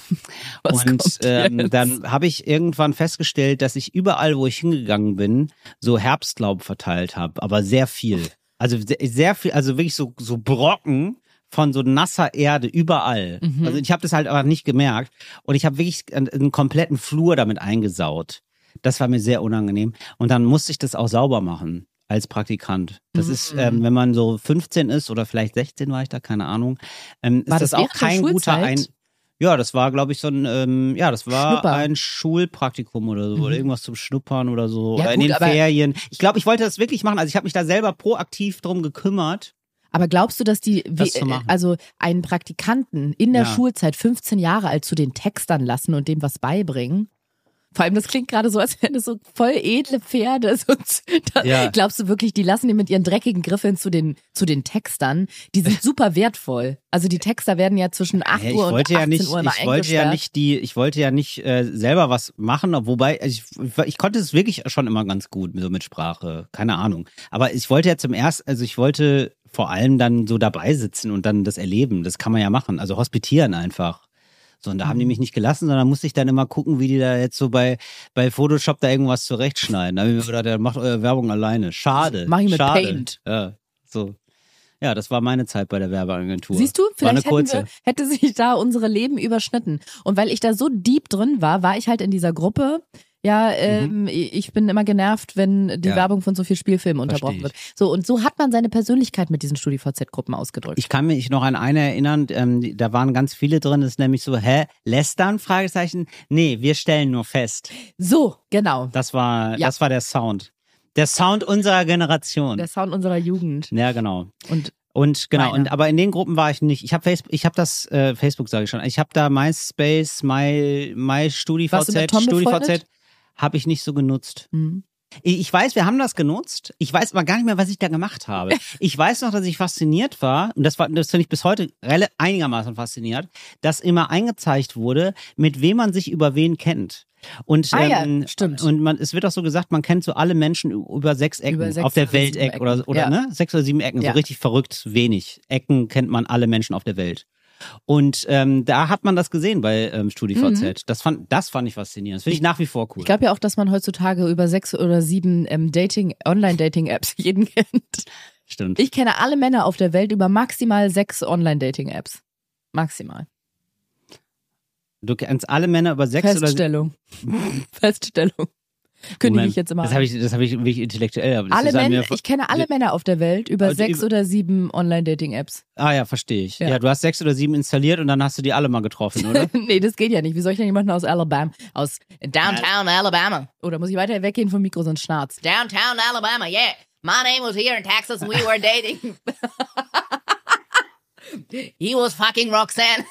Was und kommt ähm, jetzt? dann habe ich irgendwann festgestellt, dass ich überall, wo ich hingegangen bin, so Herbstlaub verteilt habe, aber sehr viel. Also sehr, sehr viel, also wirklich so so Brocken von so nasser Erde überall. Mhm. Also ich habe das halt aber nicht gemerkt und ich habe wirklich einen, einen kompletten Flur damit eingesaut. Das war mir sehr unangenehm und dann musste ich das auch sauber machen als Praktikant. Das Mhm. ist, ähm, wenn man so fünfzehn ist oder vielleicht sechzehn war ich da, keine Ahnung, ähm, ist War das, das auch während der kein guter Schulzeit? Ein. Ja, das war, glaube ich, so ein, ähm, ja, das war Schnupper. ein Schulpraktikum oder so, Mhm. oder irgendwas zum Schnuppern oder so, Ja, oder in gut, den aber- Ferien. Ich glaube, ich wollte das wirklich machen. Also ich habe mich da selber proaktiv drum gekümmert. Aber glaubst du, dass die, wie, Das zu machen. also einen Praktikanten in der Ja. Schulzeit fünfzehn Jahre alt zu den Textern lassen und dem was beibringen? Vor allem, das klingt gerade so, als wären das so voll edle Pferde. So, da, Ja. Glaubst du wirklich, die lassen die mit ihren dreckigen Griffeln zu den, zu den Textern? Die sind super wertvoll. Also die Texter werden ja zwischen acht Ja, ich Uhr und wollte achtzehn ja nicht, Uhr immer ich wollte ja eingesperrt. nicht die, ich wollte ja nicht äh, selber was machen, wobei also ich, ich konnte es wirklich schon immer ganz gut so mit Sprache, keine Ahnung. Aber ich wollte ja zum ersten, also ich wollte vor allem dann so dabei sitzen und dann das erleben. Das kann man ja machen, also hospitieren einfach. So, und da haben die mich nicht gelassen, sondern musste ich dann immer gucken, wie die da jetzt so bei, bei Photoshop da irgendwas zurechtschneiden. Da habe ich mir gedacht, der macht eure Werbung alleine. Schade. Mach ich mit schade. Paint. Ja, so. Ja, das war meine Zeit bei der Werbeagentur. Siehst du, war eine vielleicht hätten kurze. wir, hätte sich da unsere Leben überschnitten. Und weil ich da so deep drin war, war ich halt in dieser Gruppe, ja, ähm, mhm. ich bin immer genervt, wenn die ja. Werbung von so viel Spielfilmen unterbrochen wird. So, und so hat man seine Persönlichkeit mit diesen StudiVZ-Gruppen ausgedrückt. Ich kann mich noch an eine erinnern, ähm, da waren ganz viele drin, das ist nämlich so, hä, lästern, Fragezeichen? Nee, wir stellen nur fest. So, genau. Das war, ja. das war der Sound. Der Sound unserer Generation. Der Sound unserer Jugend. Ja, genau. Und Und genau, Meine. und aber in den Gruppen war ich nicht. Ich habe Facebook, ich habe das äh, Facebook sage ich schon. Ich habe da MySpace, My My StudiVZ, StudiVZ habe ich nicht so genutzt. Mhm. Ich, ich weiß, wir haben das genutzt. Ich weiß aber gar nicht mehr, was ich da gemacht habe. Ich weiß noch, dass ich fasziniert war und das war das finde ich bis heute rel- einigermaßen fasziniert, dass immer eingezeigt wurde, mit wem man sich über wen kennt. Und, ah, ähm, ja, stimmt. Und man, es wird auch so gesagt, man kennt so alle Menschen über sechs Ecken über sechs auf der oder Welteck sieben oder, Ecken. oder ja. ne? Sechs oder sieben Ecken, ja. so richtig verrückt wenig. Ecken kennt man alle Menschen auf der Welt. Und ähm, da hat man das gesehen bei ähm, StudiVZ. Mhm. Das fand, das fand ich faszinierend. Das finde ich nach wie vor cool. Ich glaube ja auch, dass man heutzutage über sechs oder sieben ähm, Dating, Online-Dating-Apps jeden kennt. Stimmt. Ich kenne alle Männer auf der Welt über maximal sechs Online-Dating-Apps. Maximal. Du kennst alle Männer über sechs Feststellung. oder Feststellung. Kündige ich jetzt immer. Das habe ich, das habe ich wirklich intellektuell. Aber das alle ist an Männer, mir, ich kenne alle Männer auf der Welt über also sechs über, oder sieben Online-Dating-Apps. Ah ja, verstehe ich. Ja. Ja. ja, du hast sechs oder sieben installiert und dann hast du die alle mal getroffen, oder? Nee, das geht ja nicht. Wie soll ich denn jemanden aus Alabama, aus Downtown Alabama? Oder muss ich weiter weggehen vom Mikro, sonst schnarz. Downtown Alabama, yeah. My name was here in Texas and we were dating. He was fucking Roxanne.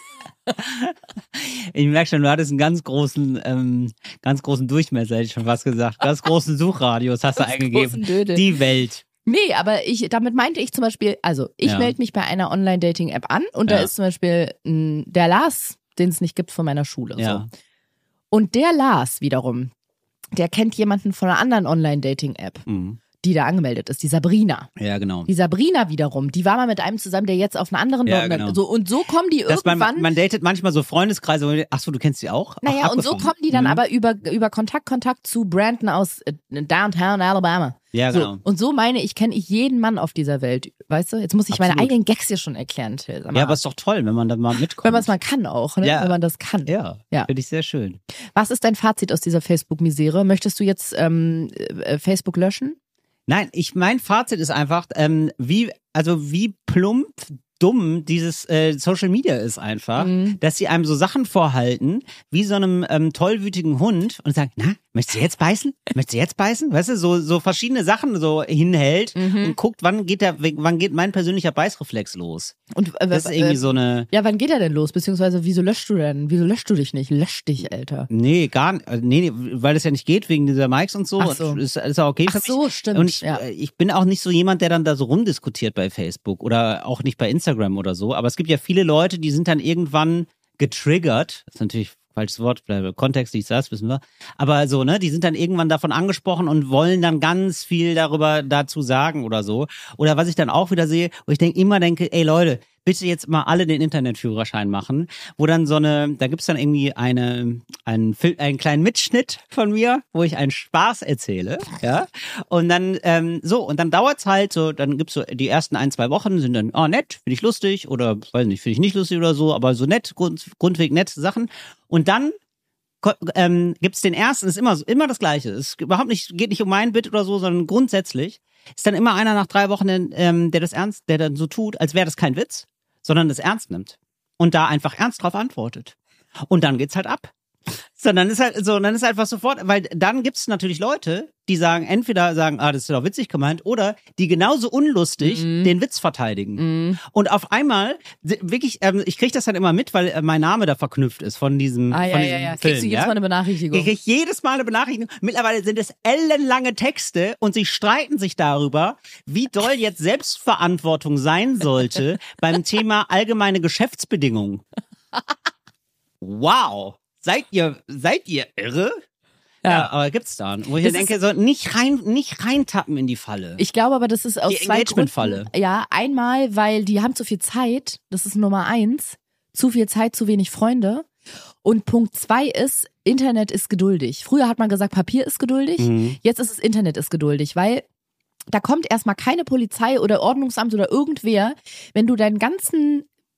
Ich merke schon, du hattest einen ganz großen, ähm, ganz großen Durchmesser, hätte ich schon fast gesagt. Ganz großen Suchradius hast du ganz eingegeben. Die Welt. Nee, aber ich, damit meinte ich zum Beispiel, also ich Ja. melde mich bei einer Online-Dating-App an und Ja. da ist zum Beispiel mh, der Lars, den es nicht gibt von meiner Schule. Ja. So. Und der Lars wiederum, der kennt jemanden von einer anderen Online-Dating-App, Mhm. die da angemeldet ist, die Sabrina. Ja, genau. Die Sabrina wiederum, die war mal mit einem zusammen, der jetzt auf einer anderen Ja, Online- genau. so und so kommen die Dass irgendwann. man, man datet manchmal so Freundeskreise, wo man- ach so, du kennst sie auch? Ach, naja, und so abgefahren. kommen die dann Mhm. aber über über Kontakt Kontakt zu Brandon aus äh, Downtown Alabama. Ja, So, genau. und so meine ich, kenne ich jeden Mann auf dieser Welt, weißt du? Jetzt muss ich meine Absolut. eigenen Gags hier schon erklären, Till. Sag mal. Ja, aber ist doch toll, wenn man da mal mitkommt. Wenn man es mal kann auch, ne? Ja. Wenn man das kann. Ja, Ja. finde ich sehr schön. Was ist dein Fazit aus dieser Facebook-Misere? Möchtest du jetzt ähm, äh, Facebook löschen? Nein, ich mein Fazit ist einfach, ähm, wie, also wie plump dumm dieses äh, Social Media ist einfach, Mhm. dass sie einem so Sachen vorhalten, wie so einem ähm, tollwütigen Hund und sagen, na, möchtest du jetzt beißen? Möchtest du jetzt beißen? Weißt du, so, so verschiedene Sachen so hinhält Mhm. und guckt, wann geht der, wann geht mein persönlicher Beißreflex los? Und, äh, Das ist irgendwie äh, so eine, Ja, wann geht er denn los? Beziehungsweise, wieso löschst du denn? Wieso löschst du dich nicht? Lösch dich, Alter. nee, gar nicht, nee, nee, weil das ja nicht geht wegen dieser Mics und so. Ach so. Und ist, ist auch okay Ach für mich. so, stimmt. Und ich, ja. äh, ich bin auch nicht so jemand, der dann da so rumdiskutiert bei Facebook oder auch nicht bei Instagram oder so. Aber es gibt ja viele Leute, die sind dann irgendwann getriggert. Das ist natürlich falsches Wort, Kontext, dies, das, wissen wir. Aber so, ne, die sind dann irgendwann davon angesprochen und wollen dann ganz viel darüber dazu sagen oder so. Oder was ich dann auch wieder sehe, wo ich denke, immer denke, ey Leute, bitte jetzt mal alle den Internetführerschein machen, wo dann so eine, da gibt's dann irgendwie eine, einen, Fil- einen kleinen Mitschnitt von mir, wo ich einen Spaß erzähle, ja, und dann, ähm, so, und dann dauert's halt so, dann gibt's so, die ersten ein, zwei Wochen sind dann, oh, nett, finde ich lustig, oder, weiß nicht, finde ich nicht lustig oder so, aber so nett, Grund, grundweg nette Sachen, und dann ko- ähm, gibt's den ersten, ist immer, so- immer das Gleiche, es ist überhaupt nicht, geht nicht um mein Bit oder so, sondern grundsätzlich ist dann immer einer nach drei Wochen, ähm, der das ernst, der dann so tut, als wäre das kein Witz, sondern das ernst nimmt und da einfach ernst drauf antwortet. Und dann geht's halt ab. So, dann ist halt so, dann ist einfach sofort, weil dann gibt's natürlich Leute, die sagen, entweder sagen, ah, das ist doch witzig gemeint, oder die genauso unlustig Mhm. den Witz verteidigen. Mhm. Und auf einmal, wirklich, ähm, ich krieg das dann immer mit, weil äh, mein Name da verknüpft ist von diesem, Ah, ja, von ja, diesem ja. Film. Kriegst du jedes ja? Mal eine Benachrichtigung? Ich krieg jedes Mal eine Benachrichtigung. Mittlerweile sind es ellenlange Texte und sie streiten sich darüber, wie doll jetzt Selbstverantwortung sein sollte beim Thema allgemeine Geschäftsbedingungen. Wow. Seid ihr, seid ihr irre? Ja, Ja. aber gibt's da. Wo ich Das dann denke, so nicht rein, nicht reintappen in die Falle. Ich glaube aber, das ist aus Die zwei Engagement-Falle. Gründen. Ja, einmal, weil die haben zu viel Zeit. Das ist Nummer eins. Zu viel Zeit, zu wenig Freunde. Und Punkt zwei ist, Internet ist geduldig. Früher hat man gesagt, Papier ist geduldig. Mhm. Jetzt ist es Internet ist geduldig, weil da kommt erstmal keine Polizei oder Ordnungsamt oder irgendwer, wenn du deinen ganzen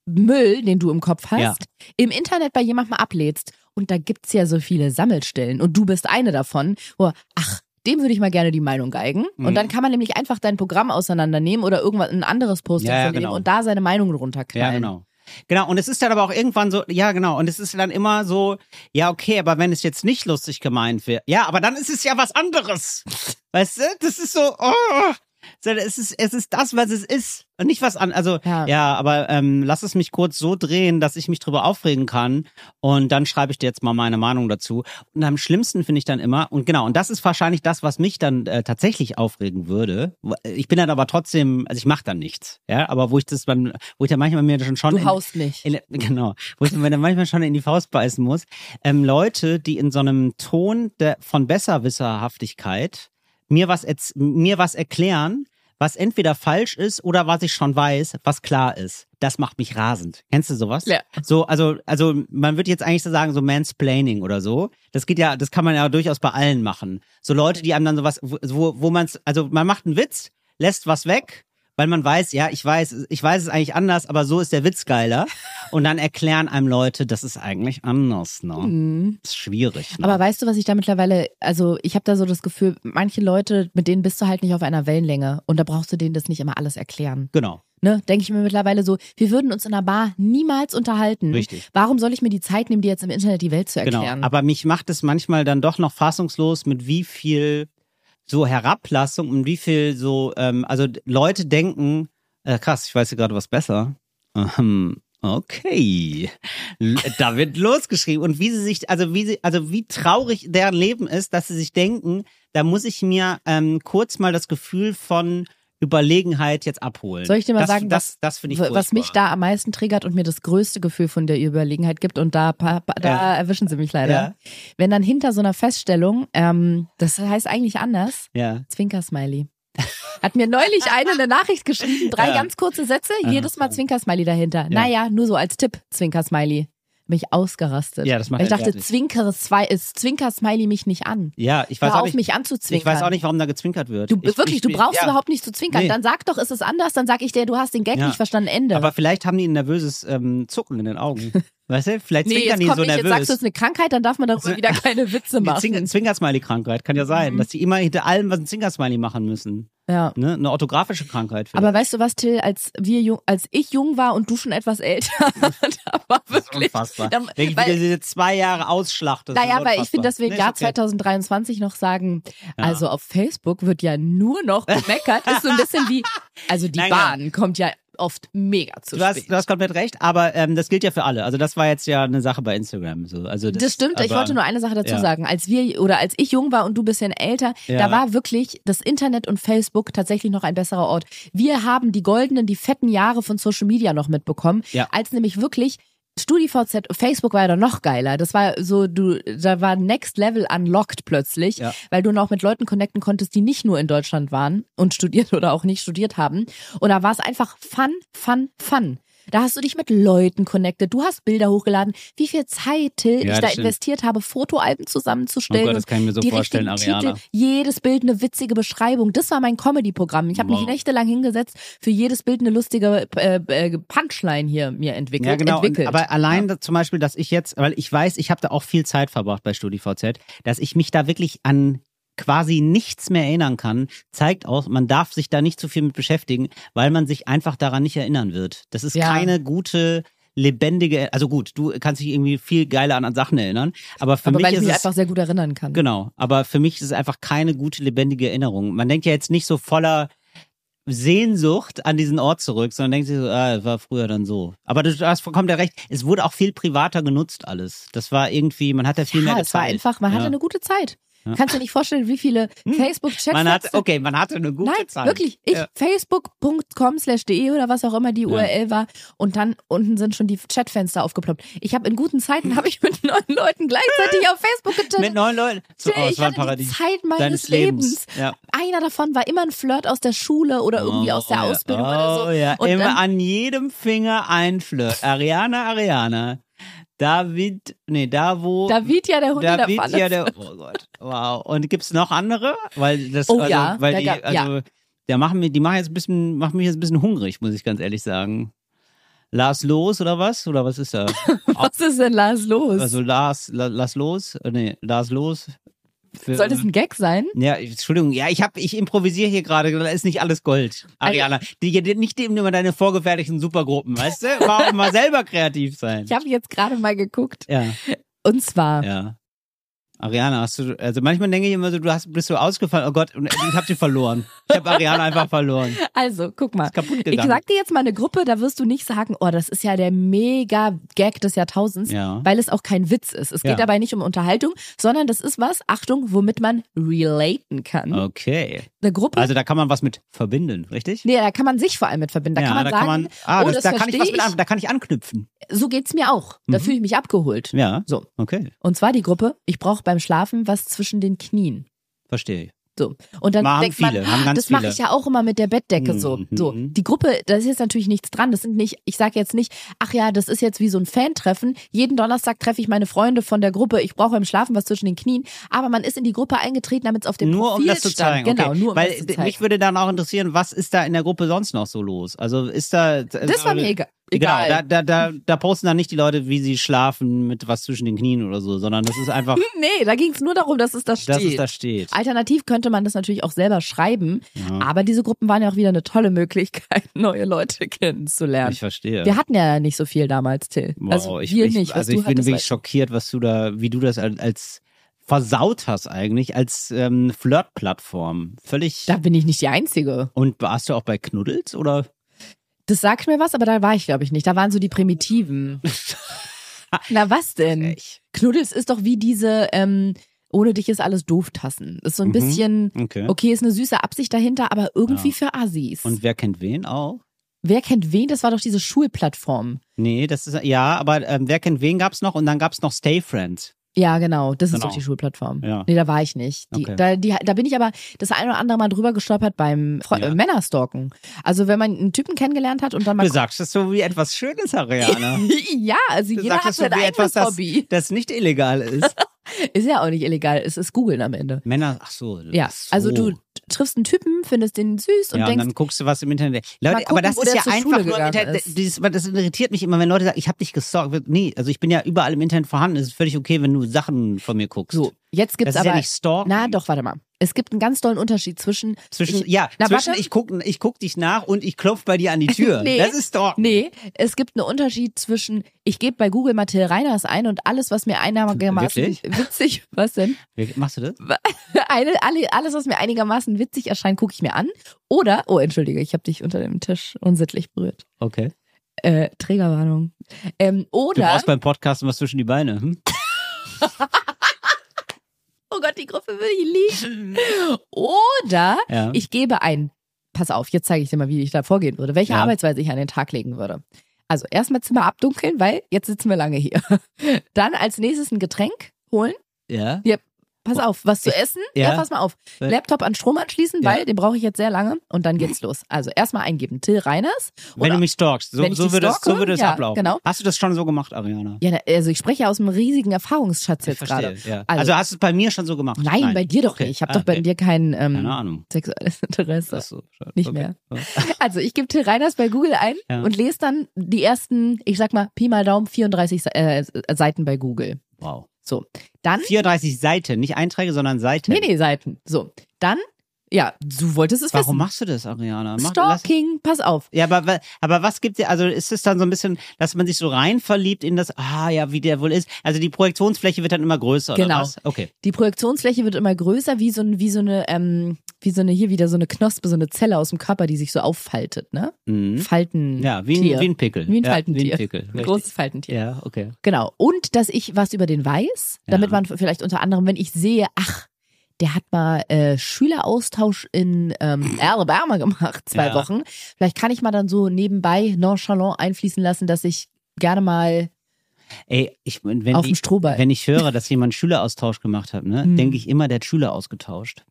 Müll, den du im Kopf hast, Ja. im Internet bei jemandem ablädst. Und da gibt's ja so viele Sammelstellen. Und du bist eine davon, wo, ach, dem würde ich mal gerne die Meinung geigen. Mhm. Und dann kann man nämlich einfach dein Programm auseinandernehmen oder irgendwas, ein anderes Posting Ja, ja, von dem genau. und da seine Meinung drunter Ja, knallen. genau. Genau, und es ist dann aber auch irgendwann so, ja genau, und es ist dann immer so, ja okay, aber wenn es jetzt nicht lustig gemeint wird, ja, aber dann ist es ja was anderes. Weißt du, das ist so, oh, es ist, es ist das, was es ist und nicht was an. Also Ja. ja, aber ähm, lass es mich kurz so drehen, dass ich mich drüber aufregen kann und dann schreibe ich dir jetzt mal meine Meinung dazu. Und am schlimmsten finde ich dann immer, und genau, und das ist wahrscheinlich das, was mich dann äh, tatsächlich aufregen würde. Ich bin dann aber trotzdem, also ich mache dann nichts, ja, aber wo ich das dann, wo ich dann manchmal mir schon schon Du in, haust nicht. in, genau, wo ich mir dann manchmal schon in die Faust beißen muss. Ähm, Leute, die in so einem Ton der, von Besserwisserhaftigkeit mir was, erz- mir was erklären, was entweder falsch ist oder was ich schon weiß, was klar ist. Das macht mich rasend. Kennst du sowas? Ja. So, also, also man würde jetzt eigentlich so sagen, so Mansplaining oder so. Das geht ja, das kann man ja durchaus bei allen machen. So Leute, die einem dann sowas, wo, wo man es, also man macht einen Witz, lässt was weg, weil man weiß, ja, ich weiß, ich weiß es eigentlich anders, aber so ist der Witz geiler. Und dann erklären einem Leute, das ist eigentlich anders, ne? Mhm. Das ist schwierig, ne? Aber weißt du, was ich da mittlerweile, also ich habe da so das Gefühl, manche Leute, mit denen bist du halt nicht auf einer Wellenlänge und da brauchst du denen das nicht immer alles erklären. Genau. Ne, denke ich mir mittlerweile so, wir würden uns in einer Bar niemals unterhalten. Richtig. Warum soll ich mir die Zeit nehmen, dir jetzt im Internet die Welt zu erklären? Genau. Aber mich macht es manchmal dann doch noch fassungslos, mit wie viel so Herablassung und wie viel so, ähm, also Leute denken, äh, krass, ich weiß hier gerade was besser. Ähm, okay. L- Da wird losgeschrieben. Und wie sie sich, also wie sie, also wie traurig deren Leben ist, dass sie sich denken, da muss ich mir ähm, kurz mal das Gefühl von Überlegenheit jetzt abholen. Soll ich dir mal das, sagen, das, was, das finde ich was mich furchtbar. da am meisten triggert und mir das größte Gefühl von der Überlegenheit gibt und da, pa- pa- da Ja. erwischen sie mich leider. Ja. Wenn dann hinter so einer Feststellung, ähm, das heißt eigentlich anders, Ja. Zwinker-Smiley. Hat mir neulich eine eine Nachricht geschrieben, drei Ja. ganz kurze Sätze, Aha. jedes Mal Zwinker-Smiley dahinter. Ja. Naja, nur so als Tipp, Zwinker-Smiley. Bin ich ausgerastet. Ja, das macht Weil ich einen dachte, fertig. Zwinker, zwei- ist Zwinker-Smiley mich nicht an. Ja, ich weiß Hör auch auf, nicht, mich anzuzwinkern. ich weiß auch nicht, warum da gezwinkert wird. Du, ich, wirklich, ich, du brauchst ja. überhaupt nicht zu zwinkern. Nee. Dann sag doch, ist es anders, dann sag ich dir, du hast den Gag Ja. nicht verstanden, Ende. Aber vielleicht haben die ein nervöses ähm, Zucken in den Augen. Weißt du? Vielleicht nee, zwinkern jetzt die komm so nicht, jetzt nervös. sagst du, es ist eine Krankheit, dann darf man darüber wieder keine Witze Die machen. Zwing- Zwinker-Smiley-Krankheit kann ja sein, Mhm. dass die immer hinter allem was ein Zwinker-Smiley machen müssen. Ja. Ne? Eine orthografische Krankheit. vielleicht. Aber weißt du was, Till, als wir jung, als ich jung war und du schon etwas älter, da war das ist wirklich. unfassbar. Da, Wenn ich weil, wieder diese zwei Jahre ausschlachte. das naja, ist weil ich unfassbar. finde, dass wir im Nee, Jahr ist okay. zwanzig dreiundzwanzig noch sagen, Ja. also auf Facebook wird ja nur noch gemeckert, ist so ein bisschen wie, also die Nein, Bahn kommt ja oft mega zu Du hast, spät. du hast komplett recht, aber ähm, das gilt ja für alle. Also das war jetzt ja eine Sache bei Instagram. So. Also das, Das stimmt, ich aber- wollte nur eine Sache dazu ja. sagen. Als wir oder als ich jung war und du bisschen älter, Ja. da war wirklich das Internet und Facebook tatsächlich noch ein besserer Ort. Wir haben die goldenen, die fetten Jahre von Social Media noch mitbekommen, Ja. als nämlich wirklich StudiVZ, Facebook war ja dann noch geiler. Das war so, du, da war Next Level unlocked plötzlich, Ja. weil du noch mit Leuten connecten konntest, die nicht nur in Deutschland waren und studiert oder auch nicht studiert haben. Und da war es einfach Fun, Fun, Fun. Da hast du dich mit Leuten connected, du hast Bilder hochgeladen. Wie viel Zeit, Till, Ja, ich das da stimmt. investiert habe, Fotoalben zusammenzustellen. Oh Gott, das kann ich mir so die vorstellen, richtigen Ariana. Titel, jedes Bild eine witzige Beschreibung. Das war mein Comedy-Programm. Ich habe mich Wow. nächtelang hingesetzt, für jedes Bild eine lustige äh, äh, Punchline hier mir entwickelt. Ja, genau. entwickelt. Und, aber allein da, zum Beispiel, dass ich jetzt, weil ich weiß, ich habe da auch viel Zeit verbracht bei StudiVZ, dass ich mich da wirklich an quasi nichts mehr erinnern kann, zeigt auch, man darf sich da nicht zu viel mit beschäftigen, weil man sich einfach daran nicht erinnern wird. Das ist Ja. keine gute, lebendige, also gut, du kannst dich irgendwie viel geiler an, an Sachen erinnern, aber für aber mich weil ich ist mich es einfach sehr gut erinnern kann. genau, aber für mich ist es einfach keine gute, lebendige Erinnerung. Man denkt ja jetzt nicht so voller Sehnsucht an diesen Ort zurück, sondern denkt sich so, ah, es war früher dann so. Aber du hast vollkommen ja recht, es wurde auch viel privater genutzt alles. Das war irgendwie, man hat ja viel Ja, mehr es war geteilt. einfach, man ja. hatte eine gute Zeit. Kannst du dir nicht vorstellen, wie viele Facebook-Chats Man hat, okay, man hatte eine gute Nein, Zeit. wirklich. Ich, Ja. facebook punkt com slash de oder was auch immer die U R L war. Und dann unten sind schon die Chatfenster aufgeploppt. Ich habe in guten Zeiten habe ich mit neun Leuten gleichzeitig auf Facebook Mit getippt. neun Leuten. So, oh, es ich war ein hatte die Paradies. Zeit meines deines Lebens. Lebens. Ja. Einer davon war immer ein Flirt aus der Schule oder irgendwie aus der ja. Ausbildung oh, oder so. Ja. Und Immer dann, an jedem Finger ein Flirt. Ariana, Ariana. David, nee, da wo. David ja der Hund in der David, Pfanne. ja, der, oh Gott, wow. Und gibt's noch andere? Weil das, Oh also, ja, weil da die, gab- ja. also, der machen mir, die machen jetzt ein bisschen, machen mich jetzt ein bisschen hungrig, muss ich ganz ehrlich sagen. Lars los oder was? Oder was ist da? Was ist denn Lars los? Also Lars, La, Lars los? Äh, Nee, Lars los. Für, Soll das ein Gag sein? Ja, Entschuldigung, ja, ich hab, ich improvisiere hier gerade, da ist nicht alles Gold. Ariana, die, die, nicht eben immer deine vorgefertigten Supergruppen, weißt du? Mal, mal selber kreativ sein. Ich habe jetzt gerade mal geguckt. Ja, Und zwar, ja. Ariana, hast du, also manchmal denke ich immer so, du hast, bist so ausgefallen, oh Gott, und ich hab sie verloren. Ich habe Ariana einfach verloren. also, guck mal. Ist kaputt Ich gegangen. sag dir jetzt mal eine Gruppe, da wirst du nicht sagen, oh, das ist ja der Mega-Gag des Jahrtausends, Ja. weil es auch kein Witz ist. Es geht Ja. dabei nicht um Unterhaltung, sondern das ist was, Achtung, womit man relaten kann. Okay. Eine Gruppe, Also da kann man was mit verbinden, richtig? nee, da kann man sich vor allem mit verbinden. Da ja, kann man da sagen, kann man, ah, oh, das, das da kann ich verstehe was mit, ich. an, da kann ich anknüpfen. So geht's mir auch. Da Mhm. fühle ich mich abgeholt. Ja. So. Okay, Und zwar die Gruppe, ich brauche beim Schlafen was zwischen den Knien. verstehe ich. So. Und dann Machen denkt man, viele, haben ganz das mache viele. ich ja auch immer mit der Bettdecke so. Mhm. So. Die Gruppe, da ist jetzt natürlich nichts dran. Das sind nicht, ich sage jetzt nicht, ach ja, das ist jetzt wie so ein Fan-Treffen. Jeden Donnerstag treffe ich meine Freunde von der Gruppe. Ich brauche beim Schlafen was zwischen den Knien. Aber man ist in die Gruppe eingetreten, damit es auf dem Nur um Profil das zu stand. zeigen. Genau, okay. nur um Weil das zu zeigen. mich würde dann auch interessieren, was ist da in der Gruppe sonst noch so los? Also ist da. Das war mir egal. Genau, egal. da, da, da, da posten dann nicht die Leute, wie sie schlafen mit was zwischen den Knien oder so, sondern das ist einfach, Nee, da ging es nur darum, dass es da steht. dass es da steht. Alternativ könnte man das natürlich auch selber schreiben, Ja. aber diese Gruppen waren ja auch wieder eine tolle Möglichkeit, neue Leute kennenzulernen. Ich verstehe. Wir hatten ja nicht so viel damals, Till. Wow, also ich, wir ich, nicht. Was also du ich bin hattest, wirklich weiß- schockiert, was du da, wie du das als, als versaut hast eigentlich, als ähm, Flirt-Plattform. Völlig. Da bin ich nicht die Einzige. Und warst du auch bei Knuddels oder? Das sagt mir was, aber da war ich, glaube ich, nicht. Da waren so die Primitiven. Na, was denn? Frech. Knuddels ist doch wie diese, ähm, ohne dich ist alles doof Tassen. Ist so ein Mhm. bisschen, Okay. okay, ist eine süße Absicht dahinter, aber irgendwie Ja. für Assis. Und wer kennt wen auch? Wer kennt wen? Das war doch diese Schulplattform. Nee, das ist, ja, aber ähm, wer kennt wen gab's noch? Und dann gab's noch Stay Friends. Ja, genau. Das ist Genau. doch die Schulplattform. Ja. Nee, da war ich nicht. Die, Okay. da, die, da bin ich aber das eine oder andere Mal drüber gestolpert beim Fre Ja. äh, Männerstalken. Also wenn man einen Typen kennengelernt hat und dann mal... Du sagst das so wie etwas Schönes, Ariana. ja, also Du jeder sagst hat es so sein wie eigenes etwas, das, Hobby. das nicht illegal ist. Ist ja auch nicht illegal. Es ist Googeln am Ende. Männer, ach so. Ja, ach so. also du triffst einen Typen, findest den süß und ja, und denkst, dann guckst du was im Internet. Mal Leute, gucken, aber das wo ist der ja zur einfach Schule nur im gegangen Internet. ist. Dieses, das irritiert mich immer, wenn Leute sagen, ich habe dich gestalkt. Nee, also ich bin ja überall im Internet vorhanden. Es ist völlig okay, wenn du Sachen von mir guckst. so, jetzt gibt's das ist aber... ja nicht stalken. Na doch, warte mal. Es gibt einen ganz tollen Unterschied zwischen... Zwischen, ich, ja, na, zwischen warte. ich guck, ich guck dich nach und ich klopf bei dir an die Tür. Nee. Das ist stalken. Nee, es gibt einen Unterschied zwischen, ich gebe bei Google mal Till Reiners ein und alles, was mir einigermaßen Wirklich? witzig, was denn? Wie machst du das? Eine, alle, alles, was mir einigermaßen witzig erscheint, gucke ich mir an. Oder, oh, entschuldige, ich habe dich unter dem Tisch unsittlich berührt. Okay. Äh, Trägerwarnung. Ähm, Du oder, brauchst beim Podcast was zwischen die Beine. Hm? oh Gott, die Gruppe würde ich lieben. Oder Ja. ich gebe ein, pass auf, jetzt zeige ich dir mal, wie ich da vorgehen würde, welche Ja. Arbeitsweise ich an den Tag legen würde. Also erstmal Zimmer abdunkeln, weil jetzt sitzen wir lange hier. Dann als nächstes ein Getränk holen. Ja. Pass auf, was zu essen? ja. Ja, pass mal auf. Äh. Laptop an Strom anschließen, Ja. weil den brauche ich jetzt sehr lange und dann geht's los. Also erstmal eingeben, Till Reiners. Wenn Oder- du mich stalkst. So, wenn ich so dich würde es, so stalke, würde es ja, ablaufen. genau. Hast du das schon so gemacht, Ariana? Ja, na, also ich spreche ja aus einem riesigen Erfahrungsschatz jetzt Ich verstehe, gerade. ja. Also- Also, hast du es bei mir schon so gemacht? Nein, bei dir doch Okay. nicht. Ich habe Ah, doch bei okay. dir kein ähm, Keine Ahnung. sexuelles Interesse. Ach so, schade. Nicht Okay. mehr. Ja. Also ich gebe Till Reiners bei Google ein Ja. und lese dann die ersten, ich sag mal, Pi mal Daumen, vierunddreißig Se- äh, Seiten bei Google. Wow. So, dann, vierunddreißig Seiten, nicht Einträge, sondern Seiten. nee, nee, Seiten. So, dann, ja, du wolltest es Warum wissen. machst du das, Ariana? Mach, lass, Stalking, pass auf. ja, aber, wa- aber was gibt's ja, also ist es dann so ein bisschen, dass man sich so rein verliebt in das, ah ja, wie der wohl ist. Also die Projektionsfläche wird dann immer größer, oder Genau. was? Okay. Die Projektionsfläche wird immer größer, wie so, ein, wie so eine, ähm, wie so eine, hier wieder so eine Knospe, so eine Zelle aus dem Körper, die sich so auffaltet, ne? Mhm. Falten. Ja, wie ein, Tier. wie ein Pickel. Wie ein ja, Faltentier. Wie ein Pickel. Ein richtig. großes Faltentier. Ja, okay. Genau. Und dass ich was über den weiß, damit Ja. man vielleicht unter anderem, wenn ich sehe, ach, der hat mal äh, Schüleraustausch in ähm, Alabama gemacht, zwei Ja. Wochen. Vielleicht kann ich mal dann so nebenbei nonchalant einfließen lassen, dass ich gerne mal Ey, ich, wenn, auf dem ich, Strohball. wenn ich höre, dass jemand Schüleraustausch gemacht hat, ne, Hm. denke ich immer, der hat Schüler ausgetauscht.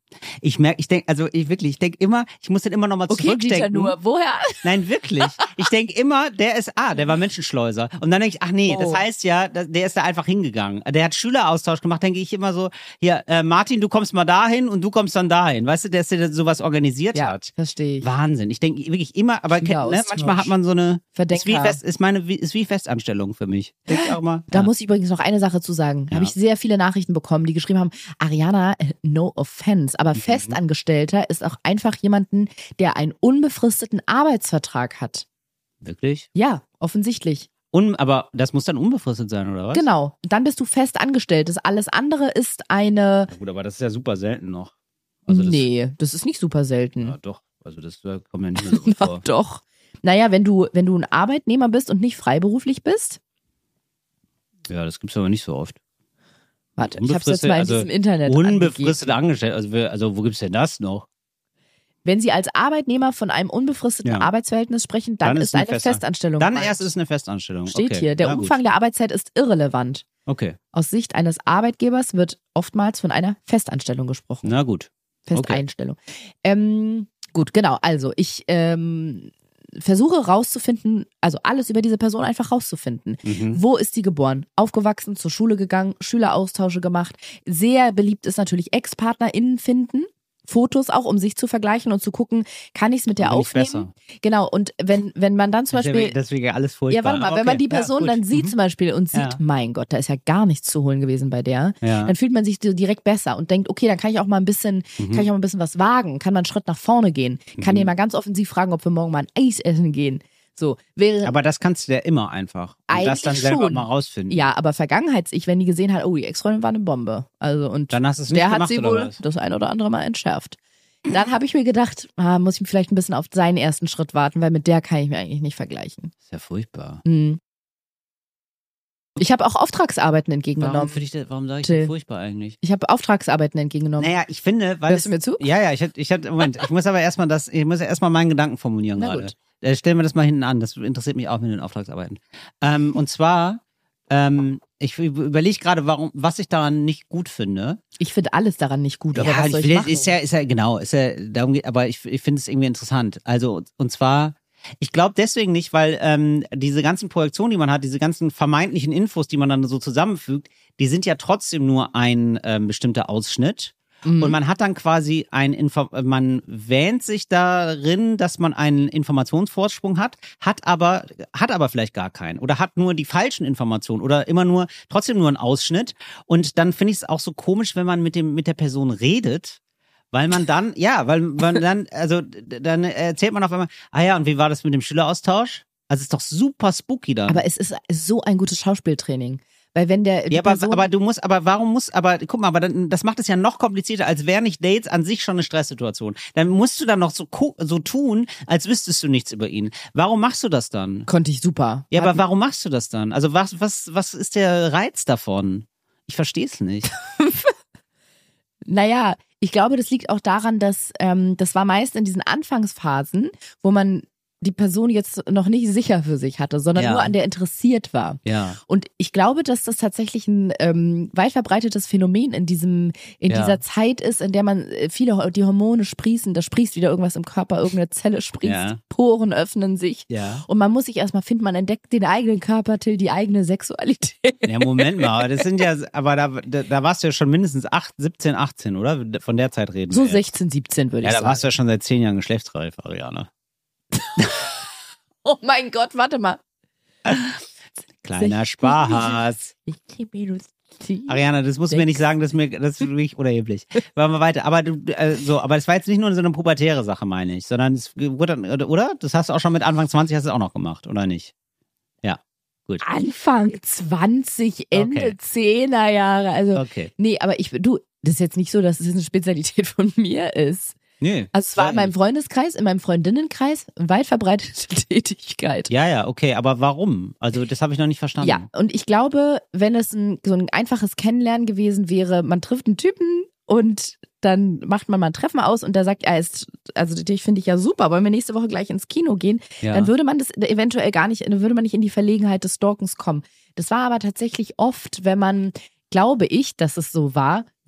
Ich merke, ich denke, also ich wirklich, ich denke immer, ich muss den immer nochmal Okay, zurückdenken. Dieter nur, woher? Nein, wirklich. Ich denke immer, der ist, ah, der war Menschenschleuser. Und dann denke ich, ach nee, Oh. das heißt ja, der ist da einfach hingegangen. Der hat Schüleraustausch gemacht, denke ich immer so, hier, äh, Martin, du kommst mal dahin und du kommst dann dahin. Weißt du, der, der sowas organisiert Ja, hat. verstehe ich. Wahnsinn. Ich denke wirklich immer, aber kennt, ne, Schüleraustausch. manchmal hat man so eine, ist wie, Verdenker. Fest, ist meine, wie- ist wie Festanstellung für mich. Denk ich auch mal. Da ja. muss ich übrigens noch eine Sache zu sagen. Ja. Habe ich sehr viele Nachrichten bekommen, die geschrieben haben, Ariana, äh, no offense, aber Mhm. Festangestellter ist auch einfach jemanden, der einen unbefristeten Arbeitsvertrag hat. Wirklich? Ja, offensichtlich. Un, aber das muss dann unbefristet sein, oder was? Genau. Dann bist du fest angestellt. Das alles andere ist eine. Ja, gut, aber das ist ja super selten noch. Also das, nee, das ist nicht super selten. Ja, doch. Also das äh, kommt ja nicht mehr so Na, vor. doch. Naja, wenn du, wenn du ein Arbeitnehmer bist und nicht freiberuflich bist. Ja, das gibt's aber nicht so oft. Warte, ich hab's jetzt mal in also diesem Internet angegeben. unbefristet angestellt. Also, wer- also wo gibt's denn das noch? Wenn Sie als Arbeitnehmer von einem unbefristeten Ja. Arbeitsverhältnis sprechen, dann, Dann ist ist eine eine Festan- Festanstellung. Dann gemeint. erst ist es eine Festanstellung. Steht okay. hier, der ja, gut. Umfang der Arbeitszeit ist irrelevant. Okay, Aus Sicht eines Arbeitgebers wird oftmals von einer Festanstellung gesprochen. na gut. Festeinstellung. Ähm, gut, genau. Also ich ähm, versuche rauszufinden, also alles über diese Person einfach rauszufinden. Mhm. Wo ist sie geboren? Aufgewachsen, zur Schule gegangen, Schüleraustausche gemacht. Sehr beliebt ist natürlich ExpartnerInnen finden. Fotos auch, um sich zu vergleichen und zu gucken, kann ich es mit der Bin ich aufnehmen? besser. Genau, und wenn, wenn man dann zum Das ist Beispiel. ja, deswegen ja alles furchtbar. Ja, warte mal, Aber wenn man okay. die Person ja, gut. dann sieht Mhm. zum Beispiel und sieht, Ja. mein Gott, da ist ja gar nichts zu holen gewesen bei der, Ja. dann fühlt man sich so direkt besser und denkt, okay, dann kann ich auch mal ein bisschen, Mhm. kann ich auch mal ein bisschen was wagen, kann mal einen Schritt nach vorne gehen, kann Mhm. den mal ganz offensiv fragen, ob wir morgen mal ein Eis essen gehen. So, wäre, Aber das kannst du ja immer einfach. Und das Eigentlich dann selber schon. mal rausfinden. ja, aber Vergangenheits-Ich, wenn die gesehen hat, oh, die Ex-Freundin war eine Bombe. Also, und Dann hast du es nicht der hat gemacht, sie oder wohl was? das ein oder andere Mal entschärft. Dann habe ich mir gedacht, ah, muss ich vielleicht ein bisschen auf seinen ersten Schritt warten, weil mit der kann ich mir eigentlich nicht vergleichen. Das ist ja furchtbar. Hm. Ich habe auch Auftragsarbeiten Warum, entgegengenommen. für dich, das- warum sage ich Till. das furchtbar eigentlich? Ich habe Auftragsarbeiten entgegengenommen. Naja, ich finde, weil Hörst es, du mir zu? Ja, ja, ich hatte, ich hatte, Moment, ich muss aber erstmal das, ich muss ja erstmal meinen Gedanken formulieren Na gerade. gut. Äh, stellen wir das mal hinten an, das interessiert mich auch mit den Auftragsarbeiten. Ähm, und zwar, ähm, ich überlege gerade, warum, was ich daran nicht gut finde. Ich finde alles daran nicht gut, aber ja, was soll ich ich will, machen? ist ja, ist ja, genau, ist ja, darum geht, aber ich, ich finde es irgendwie interessant. Also, und zwar, ich glaube deswegen nicht, weil ähm, diese ganzen Projektionen, die man hat, diese ganzen vermeintlichen Infos, die man dann so zusammenfügt, die sind ja trotzdem nur ein ähm, bestimmter Ausschnitt. Mhm. Und man hat dann quasi ein Info man wähnt sich darin, dass man einen Informationsvorsprung hat, hat aber hat aber vielleicht gar keinen oder hat nur die falschen Informationen oder immer nur trotzdem nur einen Ausschnitt. Und dann finde ich es auch so komisch, wenn man mit dem mit der Person redet. Weil man dann, ja, weil man dann, also dann erzählt man auf einmal, ah ja, und wie war das mit dem Schüleraustausch? Also ist doch super spooky dann. Aber es ist so ein gutes Schauspieltraining. Weil wenn der die Ja, aber, Person, aber du musst, aber warum muss, aber guck mal, aber dann, das macht es ja noch komplizierter, als wären nicht Dates an sich schon eine Stresssituation. Dann musst du dann noch so, gu- so tun, als wüsstest du nichts über ihn. Warum machst du das dann? konnte ich super. Ja, Hat- aber warum machst du das dann? Also was, was, was ist der Reiz davon? Ich verstehe es nicht. Naja, ich glaube, das liegt auch daran, dass ähm, das war meist in diesen Anfangsphasen, wo man die Person jetzt noch nicht sicher für sich hatte, sondern Ja. nur an der interessiert war. Ja. Und ich glaube, dass das tatsächlich ein ähm, weit verbreitetes Phänomen in diesem in Ja. dieser Zeit ist, in der man äh, viele die Hormone sprießen, da sprießt wieder irgendwas im Körper, irgendeine Zelle sprießt, Ja. Poren öffnen sich. Ja. Und man muss sich erstmal finden, man entdeckt den eigenen Körper, Till, die eigene Sexualität. Ja, Moment mal, das sind ja, aber da, da, da warst du ja schon mindestens acht, siebzehn, achtzehn, oder? Von der Zeit reden So wir jetzt. sechzehn, siebzehn würde Ja, ich da sagen. warst du ja schon seit zehn Jahren geschlechtsreif, Ariane. Oh mein Gott, warte mal. Kleiner Spaß. Ich krieg minus zehn. Ariana, das musst du mir nicht sagen, das ist mir, das ist wirklich unerheblich. Machen wir weiter. Aber du, äh, so, aber das war jetzt nicht nur so eine pubertäre Sache, meine ich, sondern es wurde dann, oder- oder? Das hast du auch schon mit Anfang zwanzig hast du auch noch gemacht, oder nicht? Ja, gut. Anfang zwanzig, Ende Okay. zehner Jahre. Also, Okay. nee, aber ich, du, das ist jetzt nicht so, dass es eine Spezialität von mir ist. Nee. Also es war sei in meinem nicht. Freundeskreis, in meinem Freundinnenkreis weit verbreitete Tätigkeit. Ja, ja, okay, aber warum? Also, das habe ich noch nicht verstanden. Ja, und ich glaube, wenn es ein, so ein einfaches Kennenlernen gewesen wäre, man trifft einen Typen und dann macht man mal ein Treffen aus und der sagt, er ist, also dich finde ich ja super, wollen wir nächste Woche gleich ins Kino gehen, Ja. dann würde man das eventuell gar nicht, dann würde man nicht in die Verlegenheit des Stalkens kommen. Das war aber tatsächlich oft, wenn man, glaube ich, dass es so war,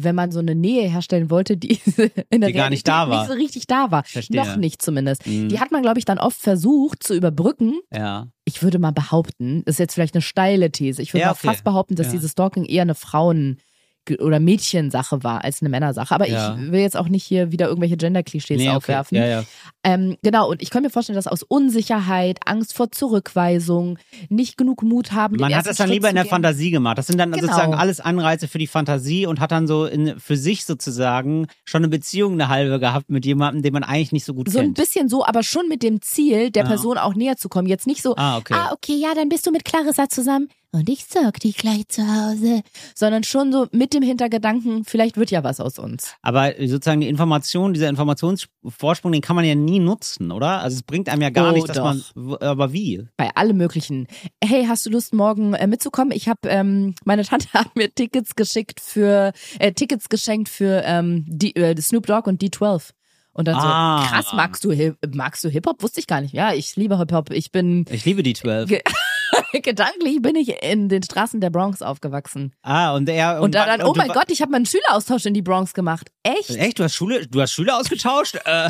wenn man so eine Nähe herstellen wollte, die in der Die gar nicht da war. nicht so richtig da war. Verstehe. Noch nicht zumindest. Mhm. Die hat man, glaube ich, dann oft versucht zu überbrücken. Ja. Ich würde mal behaupten, ist jetzt vielleicht eine steile These, ich würde Ja, mal okay. fast behaupten, dass Ja. dieses Stalking eher eine Frauen- oder Mädchensache war als eine Männersache. Aber Ja. ich will jetzt auch nicht hier wieder irgendwelche Gender-Klischees Nee, okay. aufwerfen. Ja, ja. Ähm, genau, und ich kann mir vorstellen, dass aus Unsicherheit, Angst vor Zurückweisung, nicht genug Mut haben, den Man hat ersten das dann Schritt lieber in zu der gehen. Fantasie gemacht. Das sind dann Genau. sozusagen alles Anreize für die Fantasie und hat dann so in, für sich sozusagen schon eine Beziehung eine halbe gehabt mit jemandem, den man eigentlich nicht so gut So ein kennt. bisschen so, aber schon mit dem Ziel, der Ja. Person auch näher zu kommen. Jetzt nicht so, Ah, okay. ah, okay, ja, dann bist du mit Clarissa zusammen und ich stalk dich gleich zu Hause. Sondern schon so mit dem Hintergedanken, vielleicht wird ja was aus uns. Aber sozusagen die Information, dieser Informationsvorsprung, den kann man ja nie nutzen, oder? Also es bringt einem ja gar Oh, nichts, dass doch. man, aber wie? Bei allem Möglichen. Hey, hast du Lust, morgen äh, mitzukommen? Ich habe, ähm, meine Tante hat mir Tickets geschickt für, äh, Tickets geschenkt für ähm, die, äh, Snoop Dogg und D zwölf. Und dann Ah. so, krass, magst du, Hip- magst du Hip-Hop? Wusste ich gar nicht. Ja, ich liebe Hip-Hop. Ich bin, Ich liebe die zwölf. Ge- gedanklich bin ich in den Straßen der Bronx aufgewachsen. Ah, und er. Und dann, und oh du mein wa- Gott, ich habe meinen Schüleraustausch in die Bronx gemacht. Echt? Echt? Du hast Schule, du hast Schüler ausgetauscht? äh,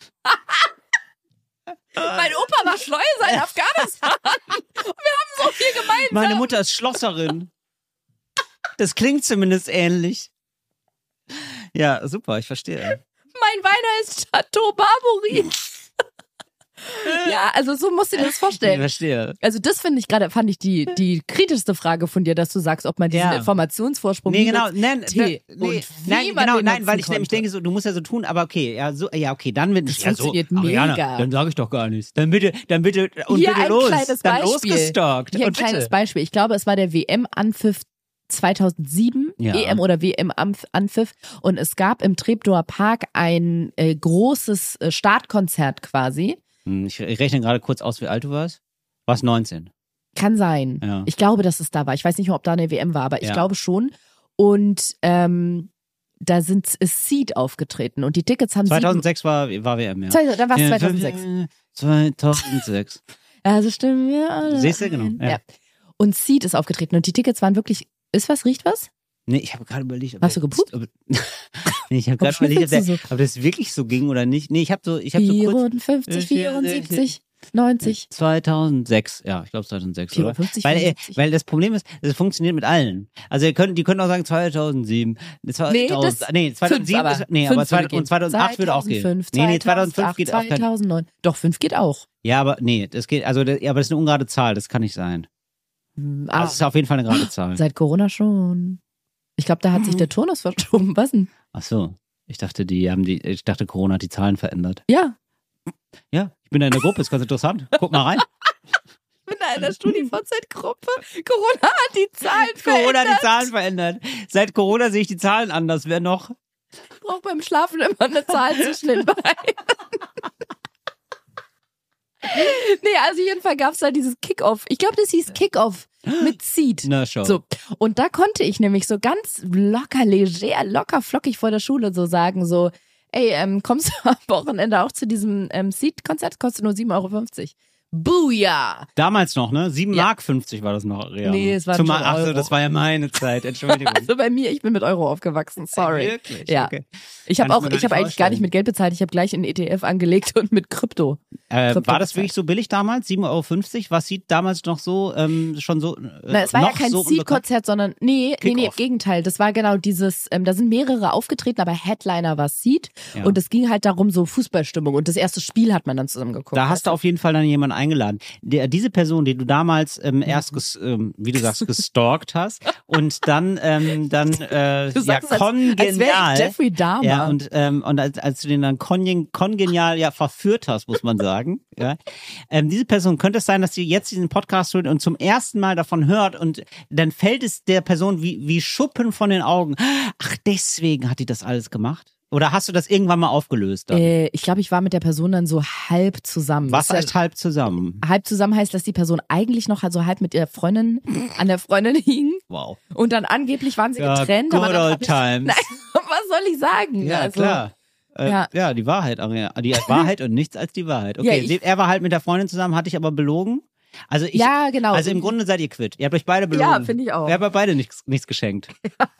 Mein Opa war Schleuser in Afghanistan. Und wir haben so viel gemeinsam. meine Mutter ist Schlosserin. Das klingt zumindest ähnlich. Ja, super, ich verstehe. Mein Wein heißt Chateau Barbary. Ja, also so musst du dir das Ich vorstellen. verstehe. Also das finde ich gerade, fand ich die, die kritischste Frage von dir, dass du sagst, ob man diesen Ja. Informationsvorsprung Nee, genau, nutzt. nein, Tee. nee, Und nee, wie nein, man genau, den nein, weil nutzen ich nämlich konnte. denke, so, du musst ja so tun, aber okay, ja, so, ja, okay, dann wird Das ja, so, funktioniert Ariana, mega. dann sage ich doch gar nichts. Dann bitte, dann bitte und Hier bitte ein los, kleines dann Beispiel. losgestalkt Hier ein und kleines bitte. Beispiel. Ich glaube, es war der W M-Anpfiff zweitausendsieben, Ja. E M oder W M-Anpfiff. Und es gab im Treptower Park ein äh, großes äh, Startkonzert quasi. Hm, Ich, ich rechne gerade kurz aus, wie alt du warst. Warst neunzehn. Kann sein. Ja. Ich glaube, dass es da war. Ich weiß nicht mehr, ob da eine W M war, aber ich Ja. glaube schon. Und ähm, da sind ist Seed aufgetreten und die Tickets haben zweitausendsechs war, war W M, ja. sieben, da war es Ja, zweitausendsechs. zweitausendsechs. Also stimmen wir alle. Siehst du, genau, ein. ja. Ja. Und Seed ist aufgetreten und die Tickets waren wirklich. Ist was, riecht was? Nee, ich habe gerade überlegt, ob Hast der- du gepupst? ob- Nee, ich habe gerade Warum überlegt, ob, der, schnüffelst du ob das wirklich so ging oder nicht. Nee, ich habe so, ich habe so kurz vierundfünfzig, vierundsiebzig, neunzig. zweitausendsechs, ja, ich glaube zweitausendsechs, oder? vierundfünfzig, Weil, äh, vierundsiebzig. weil das Problem ist, es funktioniert mit allen. Also ihr könnt, die können auch sagen zweitausendsieben. zweitausend, das- nee, zweitausendsieben Fünf, aber ist, nee, fünf aber zwei, würde gehen. und zweitausendacht würde auch gehen. zweitausendfünf, Nee, nee, zweitausendfünf geht auch kein, zweitausendneun. Doch, fünf geht auch. ja, aber nee, das geht, also, das, ja, aber das ist eine ungerade Zahl, das kann nicht sein. Hm, Also Ah, es ist auf jeden Fall eine gerade Zahl. seit Corona schon. Ich glaube, da hat sich der Turnus verschoben. Was denn? Ach so. Ich dachte, die haben die, ich dachte, Corona hat die Zahlen verändert. Ja, Ja, ich bin da in der Gruppe, ist ganz interessant. Guck mal rein. ich bin da in der StudiVZ-Gruppe. Corona hat die Zahlen Corona hat verändert. die Zahlen verändert. Seit Corona sehe ich die Zahlen anders. Wer noch? Ich brauche beim Schlafen immer eine Zahl zwischen den Beinen. Nee, also jedenfalls gab es da dieses Kick-Off. Ich glaube, das hieß Kick-Off mit Seed. Na schon. So, und da konnte ich nämlich so ganz locker, leger, locker, flockig vor der Schule so sagen, so, ey, ähm, kommst du am Wochenende auch zu diesem ähm, Seed-Konzert? Kostet nur sieben Euro fünfzig. Booyah! Damals noch, ne? sieben Ja. Mark fünfzig war das noch. Ja. Nee, es waren Zum, schon Ach so, Euro. das war ja meine Zeit. Entschuldigung. Also bei mir, ich bin mit Euro aufgewachsen, sorry. Wirklich? Ja. Okay. Ich habe Kann ich auch, mir gar ich habe nicht eigentlich gar nicht vorstellen. mit Geld bezahlt, ich habe gleich in E T F angelegt und mit Krypto. Äh, Krypto war das bezahlt. wirklich so billig damals? sieben Euro fünfzig? Was sieht damals noch so, ähm, schon so, äh, Na, es war noch ja kein so unbekannt? Seed-Konzert, sondern nee, nee, nee, im Kick-Off. Gegenteil. Das war genau dieses, ähm, da sind mehrere aufgetreten, aber Headliner war Seed. Ja. Und es ging halt darum, so Fußballstimmung. Und das erste Spiel hat man dann zusammen geguckt. Da hast du auf jeden Fall dann jemanden eingeladen. Der, diese Person, die du damals ähm, erst, ges, ähm, wie du sagst, gestalkt hast und dann, ähm, dann äh, Du ja, sagst, als, als wäre kongenial. ich Jeffrey Dahmer. Ja, und, ähm, und als, als du den dann kongen, kongenial ja verführt hast, muss man sagen. Ja. Ähm, diese Person, könnte es sein, dass sie jetzt diesen Podcast hört und zum ersten Mal davon hört und dann fällt es der Person wie, wie Schuppen von den Augen. Ach, deswegen hat die das alles gemacht? Oder hast du das irgendwann mal aufgelöst? Dann? äh, ich glaube, ich war mit der Person dann so halb zusammen. Was Das heißt halb zusammen? halb zusammen heißt, dass die Person eigentlich noch so halb mit ihrer Freundin an der Freundin hing Wow. und dann angeblich waren sie Ja, getrennt. good aber dann old hab ich, times. nein, was soll ich sagen? Ja, Also, klar. Äh, ja. ja. die Wahrheit, Ariana. Die Wahrheit und nichts als die Wahrheit. Okay, Ja, ich- sie- er war halt mit der Freundin zusammen, hatte ich aber belogen. Also ich, Ja, genau. Also im Grunde seid ihr quitt. Ihr habt euch beide belogen. Ja, finde ich auch. Ihr habt beide nichts, nichts geschenkt.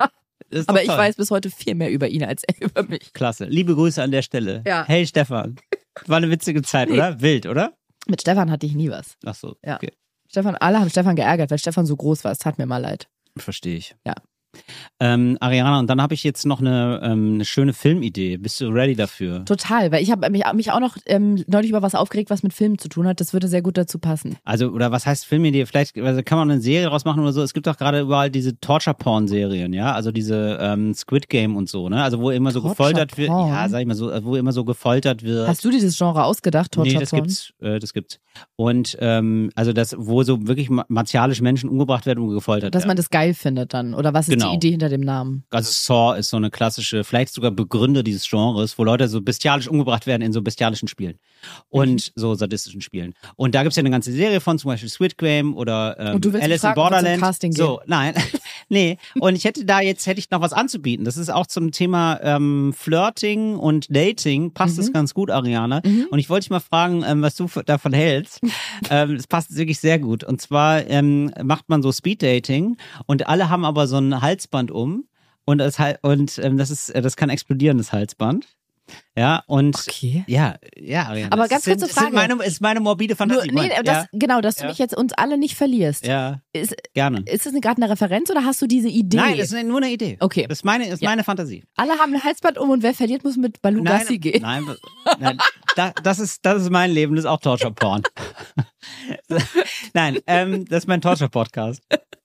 Ist Aber doch ich toll. weiß bis heute viel mehr über ihn als er über mich. Klasse. Liebe Grüße an der Stelle. Ja. Hey Stefan. War eine witzige Zeit, oder? Wild, oder? Mit Stefan hatte ich nie was. Ach so, Ja. okay. Stefan, alle haben Stefan geärgert, weil Stefan so groß war. Es tat mir mal leid. Verstehe ich. Ja. Ähm, Ariana, und dann habe ich jetzt noch eine, ähm, eine schöne Filmidee. Bist du ready dafür? Total, weil ich habe mich, mich auch noch ähm, neulich über was aufgeregt, was mit Filmen zu tun hat. Das würde sehr gut dazu passen. Also, oder was heißt Filmidee? Vielleicht also kann man eine Serie draus machen oder so. Es gibt doch gerade überall diese Torture-Porn-Serien, ja? Also diese ähm, Squid Game und so, ne? Also wo immer so gefoltert wird. Torture-Porn? Ja, sag ich mal so, wo immer so gefoltert wird. Hast du dieses Genre ausgedacht, Torture Nee, das Porn? gibt's, äh, das gibt's. Und ähm, also das, wo so wirklich ma- martialische Menschen umgebracht werden und gefoltert Dass werden. man das geil findet dann. Oder was ist Genau. die Idee hinter dem Namen? Also Saw ist so eine klassische, vielleicht sogar Begründer dieses Genres, wo Leute so bestialisch umgebracht werden in so bestialischen Spielen. Und so sadistischen Spielen. Und da gibt's ja eine ganze Serie von, zum Beispiel Squid Game oder ähm, Und du willst Alice in fragen, ob wir zum Borderland. Casting So, nein. Nee. Und ich hätte da jetzt, hätte ich noch was anzubieten. Das ist auch zum Thema ähm, Flirting und Dating. Passt das ganz gut, Ariana. Und ich wollte dich mal fragen, ähm, was du f- davon hältst. ähm, es passt wirklich sehr gut. Und zwar ähm, macht man so Speed-Dating und alle haben aber so ein Halsband um. Und das, Hal- und ähm, das ist, äh, das kann explodieren, das Halsband. Ja, und Okay. ja, ja, Ariana. Aber das ganz sind, kurze das sind Frage. meine, ist meine morbide Nur, Fantasie. nee, Mein- das, genau, dass du Ja. mich jetzt uns alle nicht verlierst. ja, ja, Ist, gerne. ist das gerade eine Referenz oder hast du diese Idee? Nein, das ist nur eine Idee. Okay. Das ist meine, ist Ja. meine Fantasie. Alle haben ein Halsband um und wer verliert, muss mit Balu Gassi Nein, gehen. nein, nein da, das ist, das ist mein Leben, das ist auch Torture-Porn. Nein, ähm, das ist mein Torture-Podcast.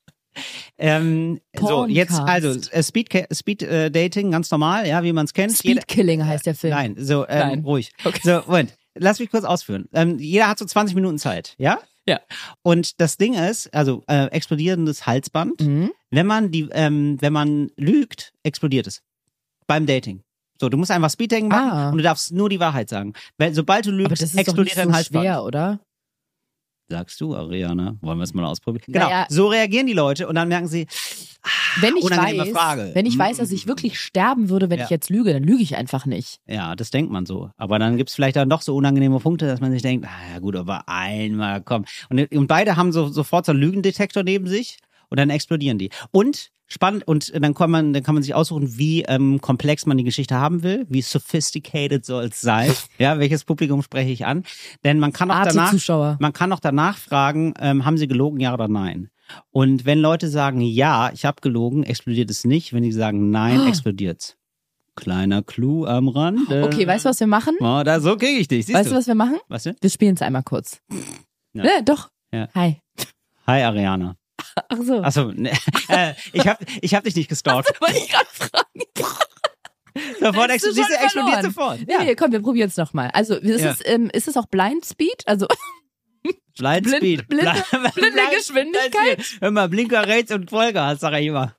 Ähm, so, Porncast. jetzt, also, äh, Speed, Speed äh, Dating, ganz normal, ja, wie man es kennt. Jeder- Speed Killing heißt der Film. Nein, so, ähm, Nein. ruhig. Okay. So, Moment, lass mich kurz ausführen. Ähm, jeder hat so zwanzig Minuten Zeit, ja? Ja. Und das Ding ist, also, äh, explodierendes Halsband, Mhm. wenn man die, ähm, wenn man lügt, explodiert es. Beim Dating. So, du musst einfach Speeddating machen Ah. und du darfst nur die Wahrheit sagen. Weil sobald du Aber lügst, das ist doch nicht explodiert dein so Halsband. schwer, oder? Sagst du, Ariana? Wollen wir es mal ausprobieren? Genau, Naja. so reagieren die Leute und dann merken sie, Wenn ich unangenehme weiß, Frage. wenn ich Mm. weiß, dass ich wirklich sterben würde, wenn Ja. ich jetzt lüge, dann lüge ich einfach nicht. ja, das denkt man so. Aber dann gibt's vielleicht dann doch so unangenehme Punkte, dass man sich denkt, ah ja gut, aber einmal, komm. Und, und beide haben so sofort so einen Lügendetektor neben sich und dann explodieren die. Und spannend, und dann kann man, dann kann man sich aussuchen, wie ähm, komplex man die Geschichte haben will, wie sophisticated soll es sein. Ja, welches Publikum spreche ich an? Denn man kann auch danach, Arte-Zuschauer. man kann auch danach fragen, ähm, haben sie gelogen, ja oder nein? Und wenn Leute sagen, ja, ich habe gelogen, explodiert es nicht. Wenn die sagen, nein, Ah. explodiert's. Kleiner Clou am Rande. Okay, weißt du, was wir machen? Oh, da, so kriege ich dich, siehst Weißt du, du? was wir machen? Was denn? Wir spielen es einmal kurz. Ja. Ja, doch. Ja. Hi. Hi, Ariana. Ach so. Achso, ne, äh, ich hab, ich hab dich nicht gestalkt. Wollte ich gerade fragen. Sofort Hast du explodiert, schon explodiert verloren? sofort. Nee, nee, komm, wir probieren es nochmal. Also, ist, Ja. es, ähm, ist es auch Blind Speed? Also, Blind Blind- Speed. blinde- Blind- blinde Blind- Geschwindigkeit? Blind Speed. Hör mal, Blinker rechts und Vollgas, sag ich immer.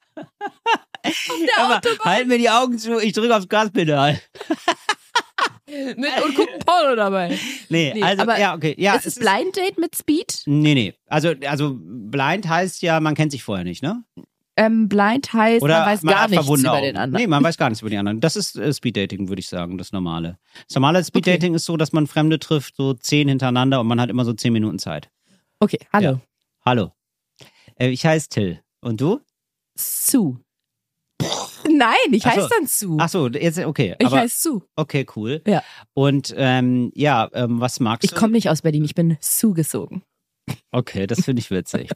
der Hör mal, Autobahn. halt mir die Augen zu, ich drücke aufs Gaspedal. Mit, und gucken Porno dabei. Nee, Nee, also, aber ja, okay. Ja, ist es Blind Date mit Speed? Nee, nee. Also, also, blind heißt ja, man kennt sich vorher nicht, ne? Ähm, blind heißt, Oder man weiß man gar hat nichts verbundene über Augen. den anderen. Nee, man weiß gar nichts über die anderen. Das ist äh, Speeddating, würde ich sagen, das normale. Das normale Speeddating ist so, dass man Fremde trifft, so zehn hintereinander und man hat immer so zehn Minuten Zeit. Okay, hallo. Ja. Hallo. Äh, ich heiße Till. Und du? Sue. Nein, ich Ach so. heiße dann Sue. Ach so, jetzt, okay. ich aber, heiße Sue. okay, cool. Ja. Und, ähm, ja, ähm, was magst Ich du? komme nicht aus Berlin, ich bin zugezogen. Okay, das finde ich witzig.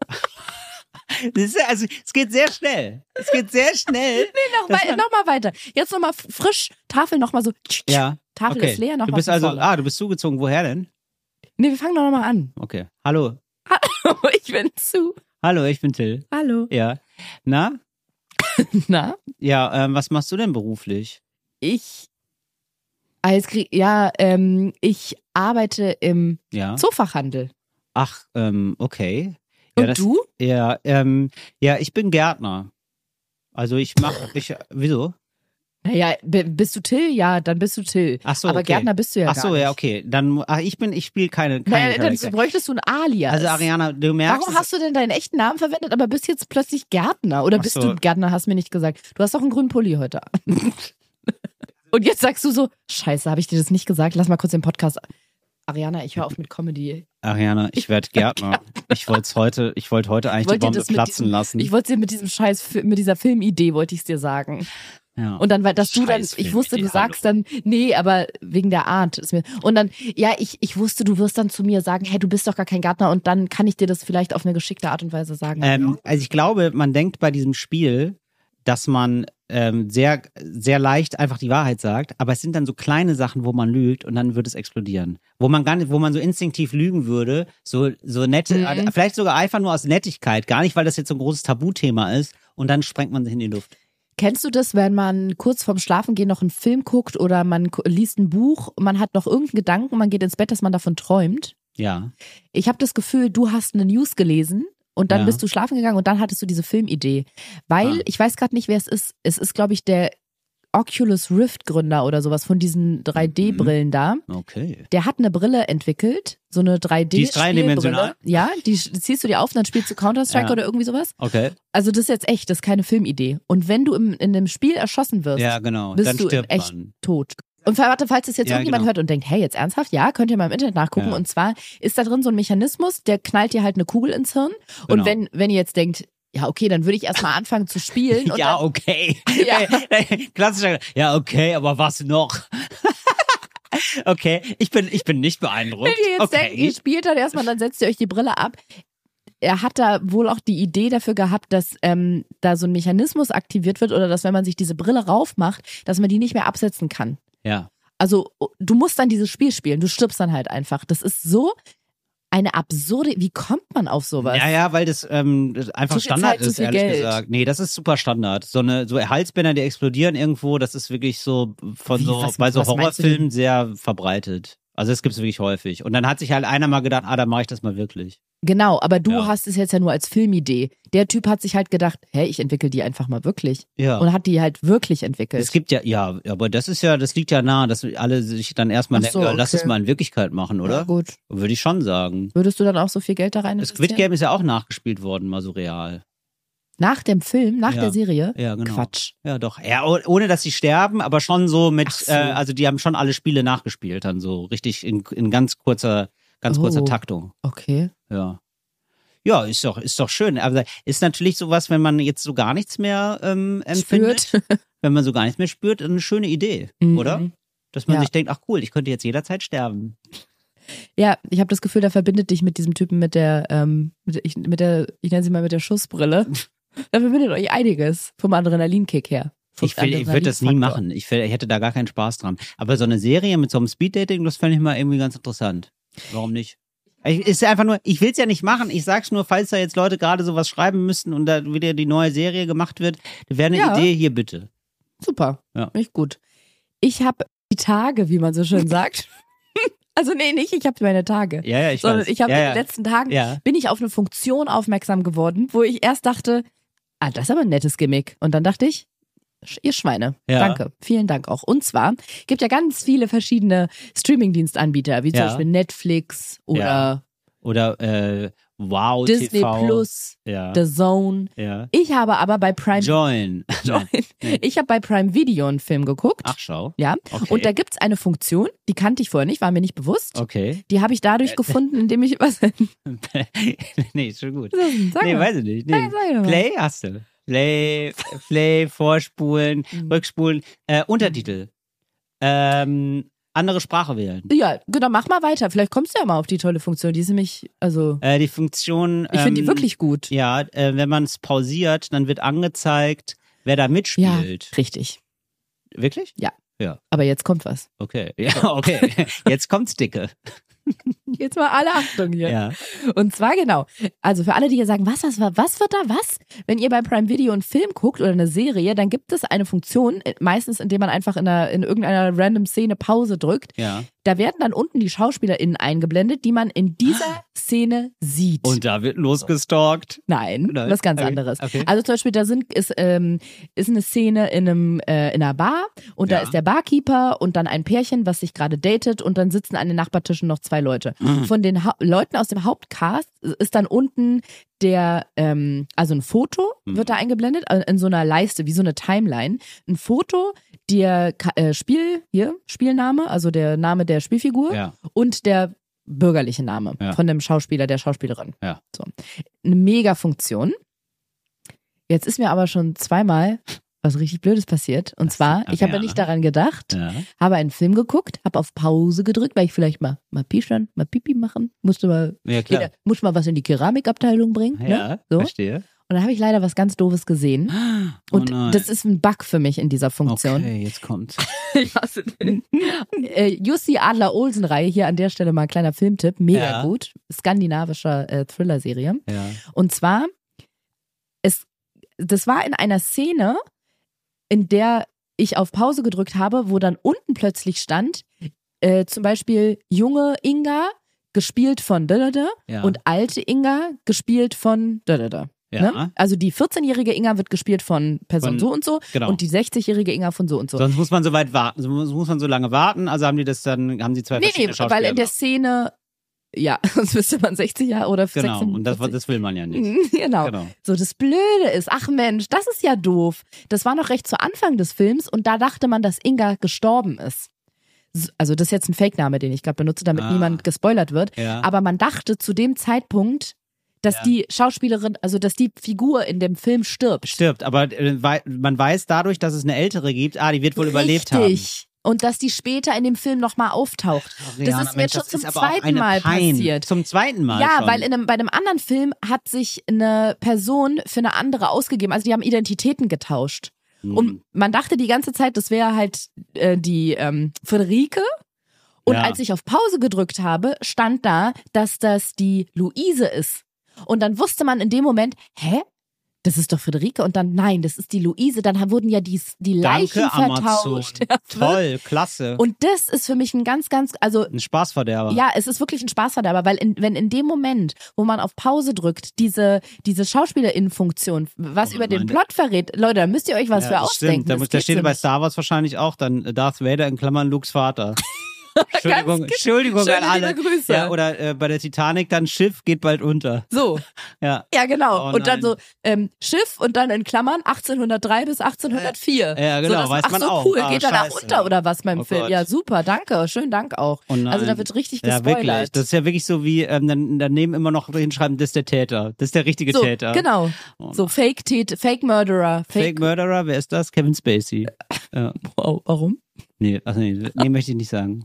Das ist, also, es geht sehr schnell. Es geht sehr schnell. Nee, noch, Das wei war- noch mal weiter. Jetzt noch mal frisch, Tafel noch mal so. Ja. Tafel Okay. ist leer, noch Du mal bist von also, vorne. ah, du bist zugezogen. Woher denn? Nee, wir fangen doch noch mal an. Okay. Hallo. Ich bin Sue. Hallo, ich bin Till. Hallo. Ja. Na? Na? Ja, ähm, was machst du denn beruflich? Ich, ah, jetzt krieg, ja, ähm, ich arbeite im Ja. Zoofachhandel. Ach, ähm, okay. Ja, Und das, du? Ja, ähm, ja, ich bin Gärtner. Also ich mach, ich, wieso? Naja, b- bist du Till? Ja, dann bist du Till. Ach so, Aber okay. Gärtner bist du ja Ach gar so, nicht. ja, okay. Dann, mu- ach, ich bin, ich spiele keine, keine Naja, dann Charakter. bräuchtest du ein Alias. Also Ariana, du merkst, Warum es- hast du denn deinen echten Namen verwendet, aber bist jetzt plötzlich Gärtner? Oder Ach bist so. du Gärtner, hast mir nicht gesagt. Du hast doch einen grünen Pulli heute an. Und jetzt sagst du so, scheiße, habe ich dir das nicht gesagt? Lass mal kurz den Podcast. Ariana, ich höre auf mit Comedy. Ariana, ich werde Gärtner. Ich wollte heute, ich wollte heute eigentlich die Bombe platzen diesem, lassen. Ich wollte dir mit diesem Scheiß, mit dieser Filmidee wollte ich es dir sagen. Ja. Und dann, weil dass du dann, ich wusste, du sagst dann, nee, aber wegen der Art ist mir. Und dann, ja, ich, ich wusste, du wirst dann zu mir sagen, hey, du bist doch gar kein Gärtner und dann kann ich dir das vielleicht auf eine geschickte Art und Weise sagen. Ähm, also ich glaube, man denkt bei diesem Spiel, dass man ähm, sehr, sehr leicht einfach die Wahrheit sagt, aber es sind dann so kleine Sachen, wo man lügt und dann wird es explodieren. Wo man gar nicht, wo man so instinktiv lügen würde, so, so nette, Mhm. vielleicht sogar einfach nur aus Nettigkeit, gar nicht, weil das jetzt so ein großes Tabuthema ist und dann sprengt man sich in die Luft. Kennst du das, wenn man kurz vorm Schlafengehen noch einen Film guckt oder man ku- liest ein Buch, man hat noch irgendeinen Gedanken, man geht ins Bett, dass man davon träumt? Ja. Ich habe das Gefühl, du hast eine News gelesen und dann Ja. bist du schlafen gegangen und dann hattest du diese Filmidee. Weil, Ah. ich weiß gerade nicht, wer es ist. Es ist, glaube ich, der Oculus Rift Gründer oder sowas von diesen drei D-Brillen da. Okay. Der hat eine Brille entwickelt, so eine drei D Die ist dreidimensional? Ja, die sch- ziehst du dir auf und dann spielst du Counter-Strike Ja. oder irgendwie sowas. Okay. Also das ist jetzt echt, das ist keine Filmidee. Und wenn du im, in dem Spiel erschossen wirst, Ja, genau. bist Dann du stirbt echt man. tot. Und warte, falls das jetzt Ja, irgendjemand genau. hört und denkt, hey, jetzt ernsthaft? Ja, könnt ihr mal im Internet nachgucken. Ja. Und zwar ist da drin so ein Mechanismus, der knallt dir halt eine Kugel ins Hirn. Genau. Und wenn, wenn ihr jetzt denkt, ja, okay, dann würde ich erstmal anfangen zu spielen. Und Ja, dann, okay. Ja. Klassischer. Ja, okay, aber was noch? Okay, ich bin, ich bin nicht beeindruckt. wenn ihr jetzt okay. denkt, ihr spielt dann erstmal, dann setzt ihr euch die Brille ab. Er hat da wohl auch die Idee dafür gehabt, dass ähm, da so ein Mechanismus aktiviert wird oder dass, wenn man sich diese Brille raufmacht, dass man die nicht mehr absetzen kann. Ja. Also du musst dann dieses Spiel spielen, du stirbst dann halt einfach. Das ist so eine absurde, wie kommt man auf sowas? Ja, ja, weil das, ähm, das einfach Zu viel Standard Zeit, zu ist, viel ehrlich Geld. gesagt. Nee, das ist super Standard. So eine, so Halsbänder, die explodieren irgendwo, das ist wirklich so von Wie, so, was- bei so was meinst du denn? Horrorfilmen sehr verbreitet. Also das gibt's wirklich häufig. Und dann hat sich halt einer mal gedacht, ah, dann mache ich das mal wirklich. Genau, aber du Ja. hast es jetzt ja nur als Filmidee. Der Typ hat sich halt gedacht, hey, ich entwickle die einfach mal wirklich. Ja. Und hat die halt wirklich entwickelt. Es gibt ja, ja, aber das ist ja, das liegt ja nahe, dass alle sich dann erstmal Ach so, denken, ja, lass okay. es mal in Wirklichkeit machen, Ja, oder? gut. Würde ich schon sagen. Würdest du dann auch so viel Geld da rein Das investieren? Squid Game ist ja auch nachgespielt worden, mal so real. Nach dem Film, nach Ja. der Serie? Ja, genau. Quatsch. Ja, doch. Ja, oh- ohne dass sie sterben, aber schon so mit, Ach so. äh, also die haben schon alle Spiele nachgespielt, dann so richtig in, in ganz kurzer, ganz kurzer Oh. Taktung. Okay. Ja. Ja, ist doch, ist doch schön. Aber ist natürlich sowas, wenn man jetzt so gar nichts mehr ähm, empfindet, Spürt. wenn man so gar nichts mehr spürt, eine schöne Idee, Mhm. oder? Dass man Ja. sich denkt, ach cool, ich könnte jetzt jederzeit sterben. Ja, ich habe das Gefühl, da verbindet dich mit diesem Typen mit der, ähm, mit, ich, mit der, ich nenne sie mal mit der Schussbrille. Da verbindet euch einiges vom Adrenalinkick her. Vom Ich, will- ich würde das nie Adrenalinfaktor. machen. Ich, will- ich hätte da gar keinen Spaß dran. Aber so eine Serie mit so einem Speeddating, das fände ich mal irgendwie ganz interessant. Warum nicht? Ich, ist ja einfach nur, ich will es ja nicht machen. Ich sag's nur, falls da jetzt Leute gerade sowas schreiben müssten und da wieder die neue Serie gemacht wird, wäre eine Ja. Idee hier bitte. Super. Ja. Nicht gut. Ich habe die Tage, wie man so schön sagt. Also nee, nicht ich habe meine Tage. Ja, ja, ich sondern weiß. ich habe ja, in ja. den letzten Tagen Ja. bin ich auf eine Funktion aufmerksam geworden, wo ich erst dachte, ah, das ist aber ein nettes Gimmick. Und dann dachte ich, sch- ihr Schweine, Ja. danke, vielen Dank auch. Und zwar gibt ja ganz viele verschiedene Streaming-Dienstanbieter, wie zum Ja. Beispiel Netflix oder Ja. Oder äh, Wow Disney T V. Plus, Ja. The Zone. ja. Ich habe aber bei Prime, Join. Join. ich habe bei Prime Video einen Film geguckt. Ach, schau. Ja, Okay. und da gibt's eine Funktion, die kannte ich vorher nicht, war mir nicht bewusst. Okay. Die habe ich dadurch gefunden, indem ich was. Nee, ist schon gut. Sag nee, mal. weiß ich nicht. Nee. Sag, sag doch mal. Play hast du. Play, Play, Vorspulen, Mhm. Rückspulen, äh, Untertitel. Ähm, andere Sprache wählen. Ja, genau, mach mal weiter. Vielleicht kommst du ja mal auf die tolle Funktion. Die ist nämlich, also, Äh, die Funktion. ich finde ähm, die wirklich gut. Ja, äh, wenn man es pausiert, dann wird angezeigt, wer da Ja, mitspielt. richtig. Wirklich? Ja. Ja, Aber jetzt kommt was. okay. Ja, okay. Jetzt kommt's dicke. Jetzt mal alle Achtung hier. Ja. Und zwar genau. Also für alle, die hier sagen, was, was, was wird da, was? Wenn ihr bei Prime Video einen Film guckt oder eine Serie, dann gibt es eine Funktion, meistens indem man einfach in, einer, in irgendeiner random Szene Pause drückt. Ja. Da werden dann unten die SchauspielerInnen eingeblendet, die man in dieser Szene sieht. Und da wird losgestalkt. Nein, Nein. was ganz Okay. anderes. Okay. Also zum Beispiel, da sind, ist, ähm, ist eine Szene in, einem, äh, in einer Bar und da Ja. ist der Barkeeper und dann ein Pärchen, was sich gerade datet und dann sitzen an den Nachbartischen noch zwei Leute. Mhm. Von den ha Leuten aus dem Hauptcast ist dann unten der, ähm, also ein Foto Mhm. wird da eingeblendet, also in so einer Leiste, wie so eine Timeline. Ein Foto, der Ka äh, Spiel, hier, Spielname, also der Name der Spielfigur Ja. und der bürgerliche Name Ja. von dem Schauspieler, der Schauspielerin. Ja. So. Eine mega Funktion. Jetzt ist mir aber schon zweimal was richtig Blödes passiert. Und Das- zwar, ach ich habe ja. ja nicht daran gedacht, Ja. habe einen Film geguckt, habe auf Pause gedrückt, weil ich vielleicht mal, mal pischern, mal Pipi machen, musste mal, Ja, klar. jeder, muss mal was in die Keramikabteilung bringen. Ja, Ne? So. verstehe. Und da habe ich leider was ganz Doofes gesehen. Oh Und nein. das ist ein Bug für mich in dieser Funktion. Okay, jetzt kommt's. Ich hasse den. äh, Jussi Adler-Olsen-Reihe, hier an der Stelle mal ein kleiner Filmtipp, mega Ja. gut. Skandinavischer äh, Thriller-Serie. Ja. Und zwar, es, das war in einer Szene, in der ich auf Pause gedrückt habe, wo dann unten plötzlich stand, äh, zum Beispiel junge Inga, gespielt von da, da, da, Ja. und alte Inga, gespielt von da, da, da. Ja. Ne? Also die vierzehnjährige Inga wird gespielt von Person Von- so und so genau. und die sechzigjährige Inga von so und so. Sonst muss man so weit warten, sonst muss man so lange warten, also haben die das dann, haben die zwei Nee, nee, verschiedene weil in der Schauspieler. Szene, ja, sonst müsste man sechzig Jahre oder Genau, sechzehn, und das, das will man ja nicht. genau. Genau. So, das Blöde ist, ach Mensch, das ist ja doof. Das war noch recht zu Anfang des Films und da dachte man, dass Inga gestorben ist. S- Also das ist jetzt ein Fake-Name, den ich gerade benutze, damit Ah. niemand gespoilert wird. Ja. Aber man dachte zu dem Zeitpunkt, dass Ja. die Schauspielerin, also dass die Figur in dem Film stirbt. Stirbt, aber äh, wei- man weiß dadurch, dass es eine ältere gibt, ah, die wird wohl überlebt haben. Richtig. Und dass die später in dem Film nochmal auftaucht. das Rihanna, ist mir Mensch, schon das zum ist aber auch zweiten eine Mal Pein. passiert. Zum zweiten Mal Ja, schon. weil in einem, bei einem anderen Film hat sich eine Person für eine andere ausgegeben. Also die haben Identitäten getauscht. Hm. Und man dachte die ganze Zeit, das wäre halt äh, die ähm, Friederike. Und Ja. als ich auf Pause gedrückt habe, stand da, dass das die Luise ist. Und dann wusste man in dem Moment, hä? Das ist doch Friederike. Und dann, nein, das ist die Luise. Dann wurden ja die, die Leichen Danke, Amazon. vertauscht. Ja, Toll, klasse. Und das ist für mich ein ganz, ganz, also ein Spaßverderber. ja, es ist wirklich ein Spaßverderber, weil in, wenn in dem Moment, wo man auf Pause drückt, diese, diese Schauspielerinnenfunktion, was Oh, über den meine- Plot verrät, Leute, da müsst ihr euch was Ja, für das ausdenken. Stimmt. Da, Das muss- da geht steht so bei nicht. Star Wars wahrscheinlich auch dann äh, Darth Vader in Klammern Lukes Vater. Entschuldigung, Entschuldigung Schöne an alle. liebe Grüße. Ja, oder äh, bei der Titanic dann Schiff geht bald unter. So, Ja. ja genau. Oh, und dann nein. so ähm, Schiff und dann in Klammern achtzehnhundertdrei bis achtzehnhundertvier. Ja, genau, so, das, weiß ach man so, auch. cool, Ah, geht er da scheiße. unter oder was beim Oh Film? Gott. Ja, super, danke, schönen Dank auch. Oh nein. Also da wird richtig Ja, gespoilert. wirklich. Das ist ja wirklich so wie, ähm, dann daneben immer noch hinschreiben, das ist der Täter. Das ist der richtige so, Täter. genau. Oh So Fake Tät, Fake Murderer, Fake. Fake Murderer, wer ist das? Kevin Spacey. Ja. Wow, warum? Nee, ach nee, nee, möchte ich nicht sagen.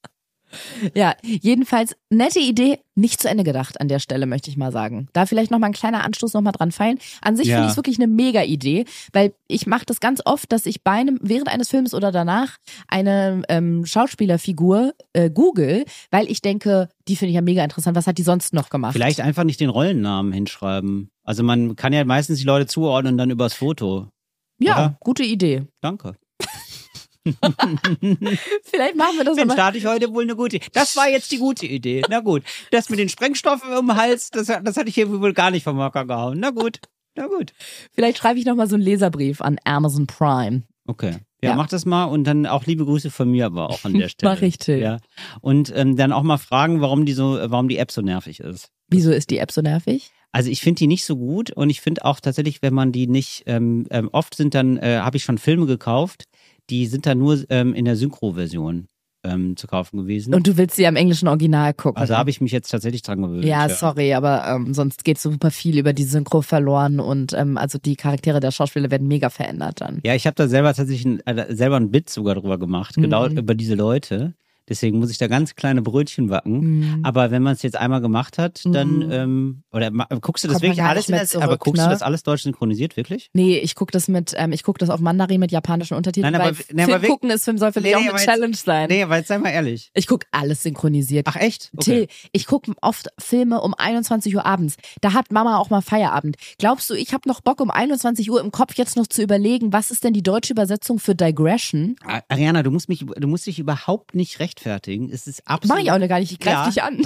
Ja, jedenfalls nette Idee, nicht zu Ende gedacht an der Stelle, möchte ich mal sagen. Da vielleicht nochmal ein kleiner Anstoß nochmal dran feilen. An sich Ja. finde ich es wirklich eine mega Idee, weil ich mache das ganz oft, dass ich bei einem, während eines Films oder danach eine ähm, Schauspielerfigur äh, google, weil ich denke, die finde ich ja mega interessant. Was hat die sonst noch gemacht? Vielleicht einfach nicht den Rollennamen hinschreiben. Also man kann ja meistens die Leute zuordnen dann übers Foto. Ja, oder? gute Idee. Danke. Vielleicht machen wir das Dann nochmal. starte ich heute wohl eine gute Idee. Das war jetzt die gute Idee. Na gut. Das mit den Sprengstoffen im Hals, das, das hatte ich hier wohl gar nicht vom Hocker gehauen. Na gut. Na gut. Vielleicht schreibe ich nochmal so einen Leserbrief an Amazon Prime. Okay. Ja, Ja. mach das mal und dann auch liebe Grüße von mir aber auch an der Stelle. Mach ich, Till. Ja. Und ähm, dann auch mal fragen, warum die so, warum die App so nervig ist. Wieso ist die App so nervig? Also ich finde die nicht so gut und ich finde auch tatsächlich, wenn man die nicht, ähm, ähm, oft sind dann, äh, habe ich schon Filme gekauft, die sind dann nur ähm, in der Synchro-Version ähm, zu kaufen gewesen. Und du willst sie am englischen Original gucken. Also habe ich mich jetzt tatsächlich dran gewöhnt. Ja, sorry, aber ähm, sonst geht super viel über die Synchro verloren und ähm, also die Charaktere der Schauspieler werden mega verändert dann. Ja, ich habe da selber tatsächlich ein, äh, selber ein Bit sogar drüber gemacht, Mhm. genau über diese Leute. Deswegen muss ich da ganz kleine Brötchen backen. Mhm. Aber wenn man es jetzt einmal gemacht hat, dann Mhm. ähm, oder ma- guckst du das Kommt man wirklich gar alles nicht in mehr das, aber zurück, guckst ne? du das alles deutsch synchronisiert wirklich? Nee, ich guck das mit, ähm, ich guck das auf Mandarin mit japanischen Untertiteln, Nein, aber- weil nee, aber Film wir- gucken ist Film soll für Nee, dich auch nee, eine aber jetzt- Challenge sein. Nee, aber jetzt sei mal ehrlich. Ich guck alles synchronisiert. Ach echt? Okay. Till, ich gucke oft Filme um einundzwanzig Uhr abends. Da hat Mama auch mal Feierabend. Glaubst du, ich habe noch Bock um einundzwanzig Uhr im Kopf jetzt noch zu überlegen, was ist denn die deutsche Übersetzung für Digression? A- Ariana, du musst mich, du musst dich überhaupt nicht rechtfertigen. Es ist absolut. Mach ich auch gar nicht, ich greif Ja. dich an.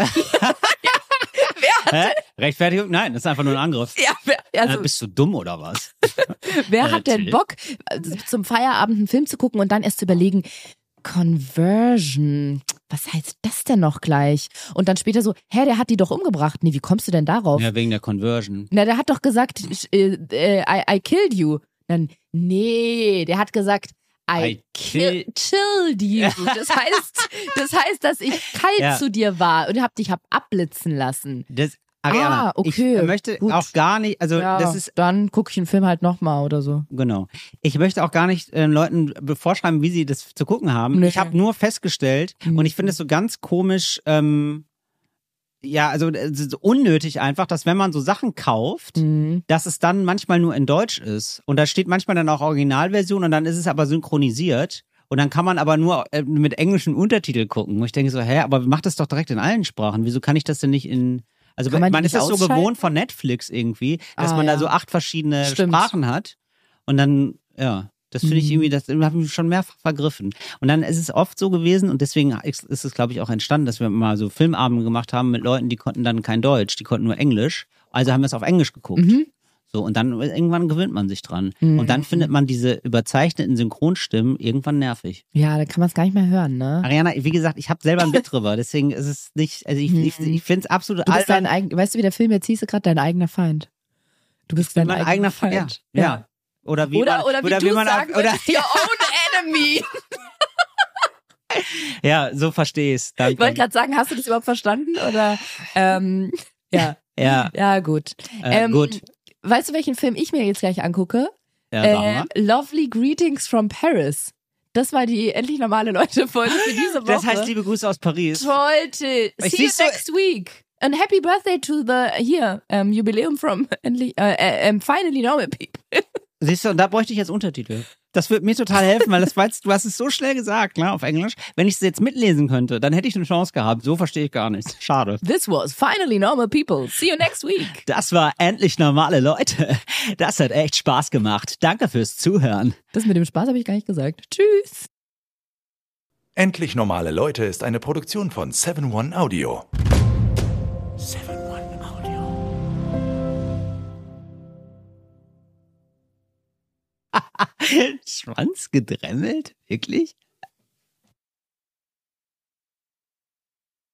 Hä? Rechtfertigung? Nein, das ist einfach nur ein Angriff. ja, wer, also, äh, bist du dumm oder was? wer äh, hat denn Till? Bock, äh, zum Feierabend einen Film zu gucken und dann erst zu überlegen, Conversion, was heißt das denn noch gleich? Und dann später so, hä, der hat die doch umgebracht. Nee, wie kommst du denn darauf? Ja, wegen der Conversion. Na, der hat doch gesagt, äh, äh, I, I killed you. Dann, nee, der hat gesagt, I, I kill, killed you. Das heißt, das heißt, dass ich kalt Ja. zu dir war und hab dich hab abblitzen lassen. Das, Ariana, Ah, okay, ich möchte gut. auch gar nicht, also Ja, das ist, dann gucke ich einen Film halt nochmal oder so. genau. Ich möchte auch gar nicht äh, Leuten vorschreiben, wie sie das zu gucken haben. Nee. Ich habe nur festgestellt, Mhm. und ich finde es so ganz komisch, ähm, ja, also es ist unnötig einfach, dass wenn man so Sachen kauft, Mhm. dass es dann manchmal nur in Deutsch ist. Und da steht manchmal dann auch Originalversion und dann ist es aber synchronisiert. Und dann kann man aber nur äh, mit englischen Untertitel gucken. Und ich denke so, hä, aber macht das doch direkt in allen Sprachen. Wieso kann ich das denn nicht in... Also Kann man man, die ist nicht das so ausschalten? gewohnt von Netflix irgendwie, dass Ah, man ja. da so acht verschiedene Stimmt. Sprachen hat. Und dann, ja, das finde ich Mhm. irgendwie, das habe ich schon mehrfach vergriffen. Und dann ist es oft so gewesen und deswegen ist ist es, glaube ich, auch entstanden, dass wir mal so Filmabende gemacht haben mit Leuten, die konnten dann kein Deutsch, die konnten nur Englisch. Also haben wir es auf Englisch geguckt. Mhm. So, und dann irgendwann gewöhnt man sich dran. Mhm. Und dann findet man diese überzeichneten Synchronstimmen irgendwann nervig. Ja, da kann man es gar nicht mehr hören, ne? Ariana, wie gesagt, ich habe selber ein Bit drüber, deswegen ist es nicht, also ich, ich, ich finde es absolut Du bist dein albern. eigen, weißt du, wie der Film jetzt hieß, gerade dein eigener Feind. Du bist dein Mein eigener, eigener Feind. Ja, ja. Oder wie Oder, man, oder wie oder du wie man sagen auf, oder, würdest, your own enemy. ja, so verstehe ich's. Ich wollte gerade sagen, hast du das überhaupt verstanden? Oder, ähm, ja. Ja, Ja, gut. äh, Ähm, gut. Weißt du, welchen Film ich mir jetzt gleich angucke? Ja, Äh, sagen wir. Lovely Greetings from Paris. Das war die endlich normale Leute-Folge für diese Woche. Das heißt, liebe Grüße aus Paris. Toll, Till. Ich See you siehst du- next week. And happy birthday to the, here, um, Jubiläum from endlich, äh, äh, um, finally normal people. Siehst du, und da bräuchte ich jetzt Untertitel. Das würde mir total helfen, weil das weißt, du hast es so schnell gesagt, ne, auf Englisch. Wenn ich es jetzt mitlesen könnte, dann hätte ich eine Chance gehabt. So verstehe ich gar nichts. Schade. This was finally normal people. See you next week. Das war endlich normale Leute. Das hat echt Spaß gemacht. Danke fürs Zuhören. Das mit dem Spaß habe ich gar nicht gesagt. Tschüss. Endlich normale Leute ist eine Produktion von seven one Audio. seven one Audio. Schwanz gedremmelt? Wirklich?